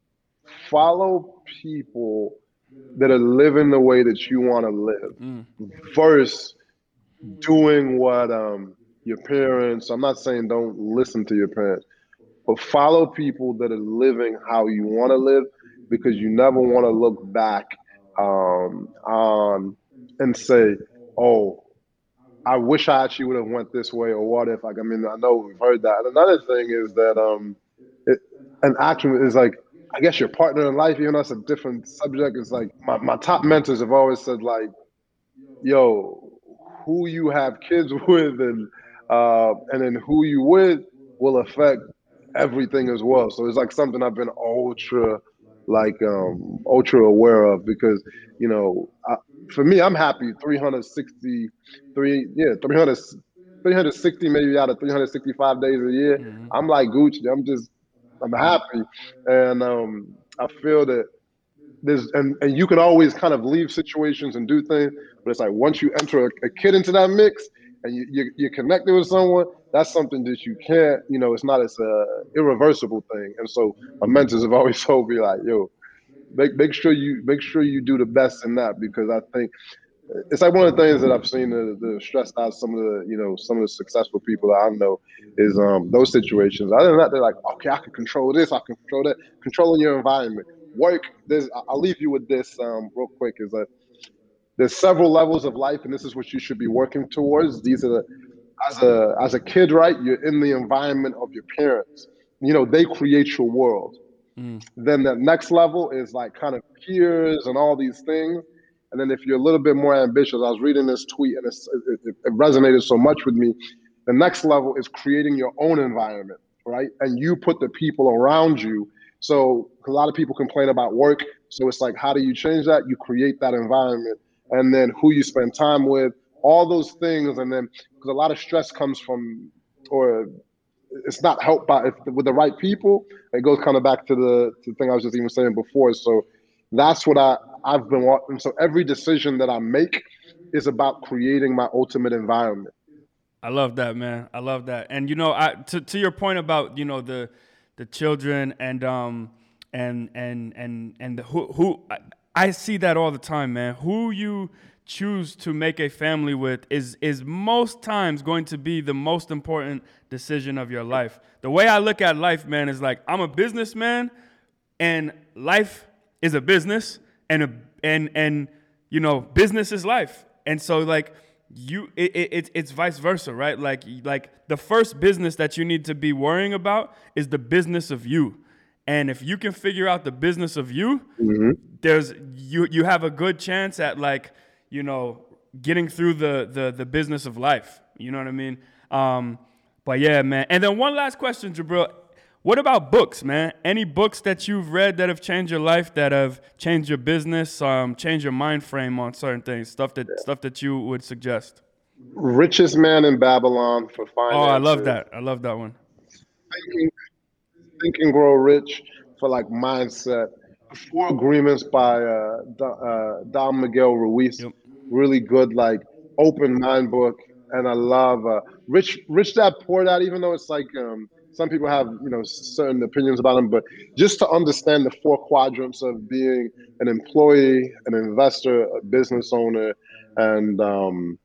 follow people that are living the way that you want to live. Mm. Versus doing what um, your parents. I'm not saying don't listen to your parents, but follow people that are living how you want to live, because you never want to look back um, on and say, "Oh, I wish I actually would have went this way," or "What if?" Like, I mean, I know we've heard that. And another thing is that um, it, an action is like, I guess your partner in life, even though it's a different subject, is like my, my top mentors have always said, like, yo, who you have kids with and uh, and then who you with will affect everything as well. So it's like something I've been ultra like um ultra aware of, because, you know, I, for me, I'm happy three hundred sixty-three, yeah, three hundred, three hundred sixty maybe out of three hundred sixty-five days a year. Mm-hmm. I'm like Gucci. I'm just, I'm happy. And um, I feel that there's, and, and you can always kind of leave situations and do things, but it's like once you enter a, a kid into that mix and you, you, you're connected with someone, that's something that you can't, you know, it's not, it's a irreversible thing. And so my mentors have always told me, like, yo, make make sure you make sure you do the best in that, because I think it's like one of the things that I've seen the, the stressed out some of the, you know, some of the successful people that I know is um those situations. Other than that, they're like, okay, I can control this, I can control that. Controlling your environment. Work, there's, I'll leave you with this um, real quick, is that there's several levels of life, and this is what you should be working towards. These are the, as a as a kid, right? You're in the environment of your parents. You know, they create your world. Mm. Then the next level is like kind of peers and all these things. And then if you're a little bit more ambitious, I was reading this tweet and it's, it, it resonated so much with me. The next level is creating your own environment, right? And you put the people around you. So a lot of people complain about work. So it's like, how do you change that? You create that environment, and then who you spend time with, all those things. And then, because a lot of stress comes from, or it's not helped by, if, with the right people. It goes kind of back to the, to the thing I was just even saying before. So that's what I, I've been watching. So every decision that I make is about creating my ultimate environment. I love that, man. I love that. And, you know, I, to, to your point about, you know, the, the children and, um, and, and, and, and the, who, who, I, I see that all the time, man. Who you choose to make a family with is, is most times going to be the most important decision of your life. The way I look at life, man, is like, I'm a businessman and life is a business, and, a, and, and, you know, business is life. And so, like, you, it, it, it's vice versa, right? Like, like the first business that you need to be worrying about is the business of you. And if you can figure out the business of you, mm-hmm. there's, you, you have a good chance at, like, you know, getting through the, the, the business of life. You know what I mean? Um, but yeah, man. And then one last question, Jabril. What about books, man? Any books that you've read that have changed your life, that have changed your business, um, changed your mind frame on certain things, stuff that yeah. stuff that you would suggest? Richest Man in Babylon for finance. Oh, I love that. I love that one. Thinking, Think and Grow Rich for like mindset. Four Agreements by uh, uh, Don Miguel Ruiz. Yep. Really good, like open mind book. And I love uh, Rich Rich Dad Poor Dad, even though it's like um, some people have, you know, certain opinions about him, but just to understand the four quadrants of being an employee, an investor, a business owner, and um,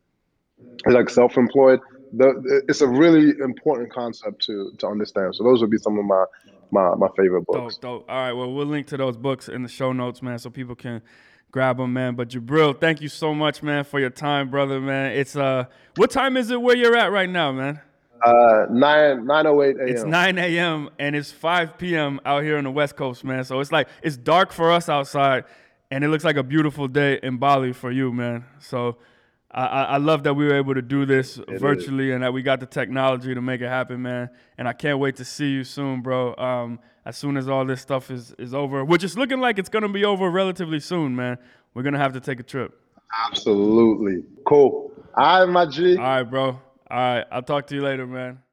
like self-employed, the, it's a really important concept to to understand. So those would be some of my my, my favorite books. Dope, dope. All right, well, we'll link to those books in the show notes, man, so people can grab them, man. But Jabril, thank you so much, man, for your time, brother, man. It's uh, what time is it where you're at right now, man? Uh, nine nine oh eight a m. It's nine a m and it's five p m out here on the West Coast, man. So it's like it's dark for us outside, and it looks like a beautiful day in Bali for you, man. So I, I love that we were able to do this It virtually is. and that we got the technology to make it happen, man. And I can't wait to see you soon, bro. Um, as soon as all this stuff is, is over, which is looking like it's going to be over relatively soon, man. We're going to have to take a trip. Absolutely. Cool. All right, my G. All right, bro. All right. I'll talk to you later, man.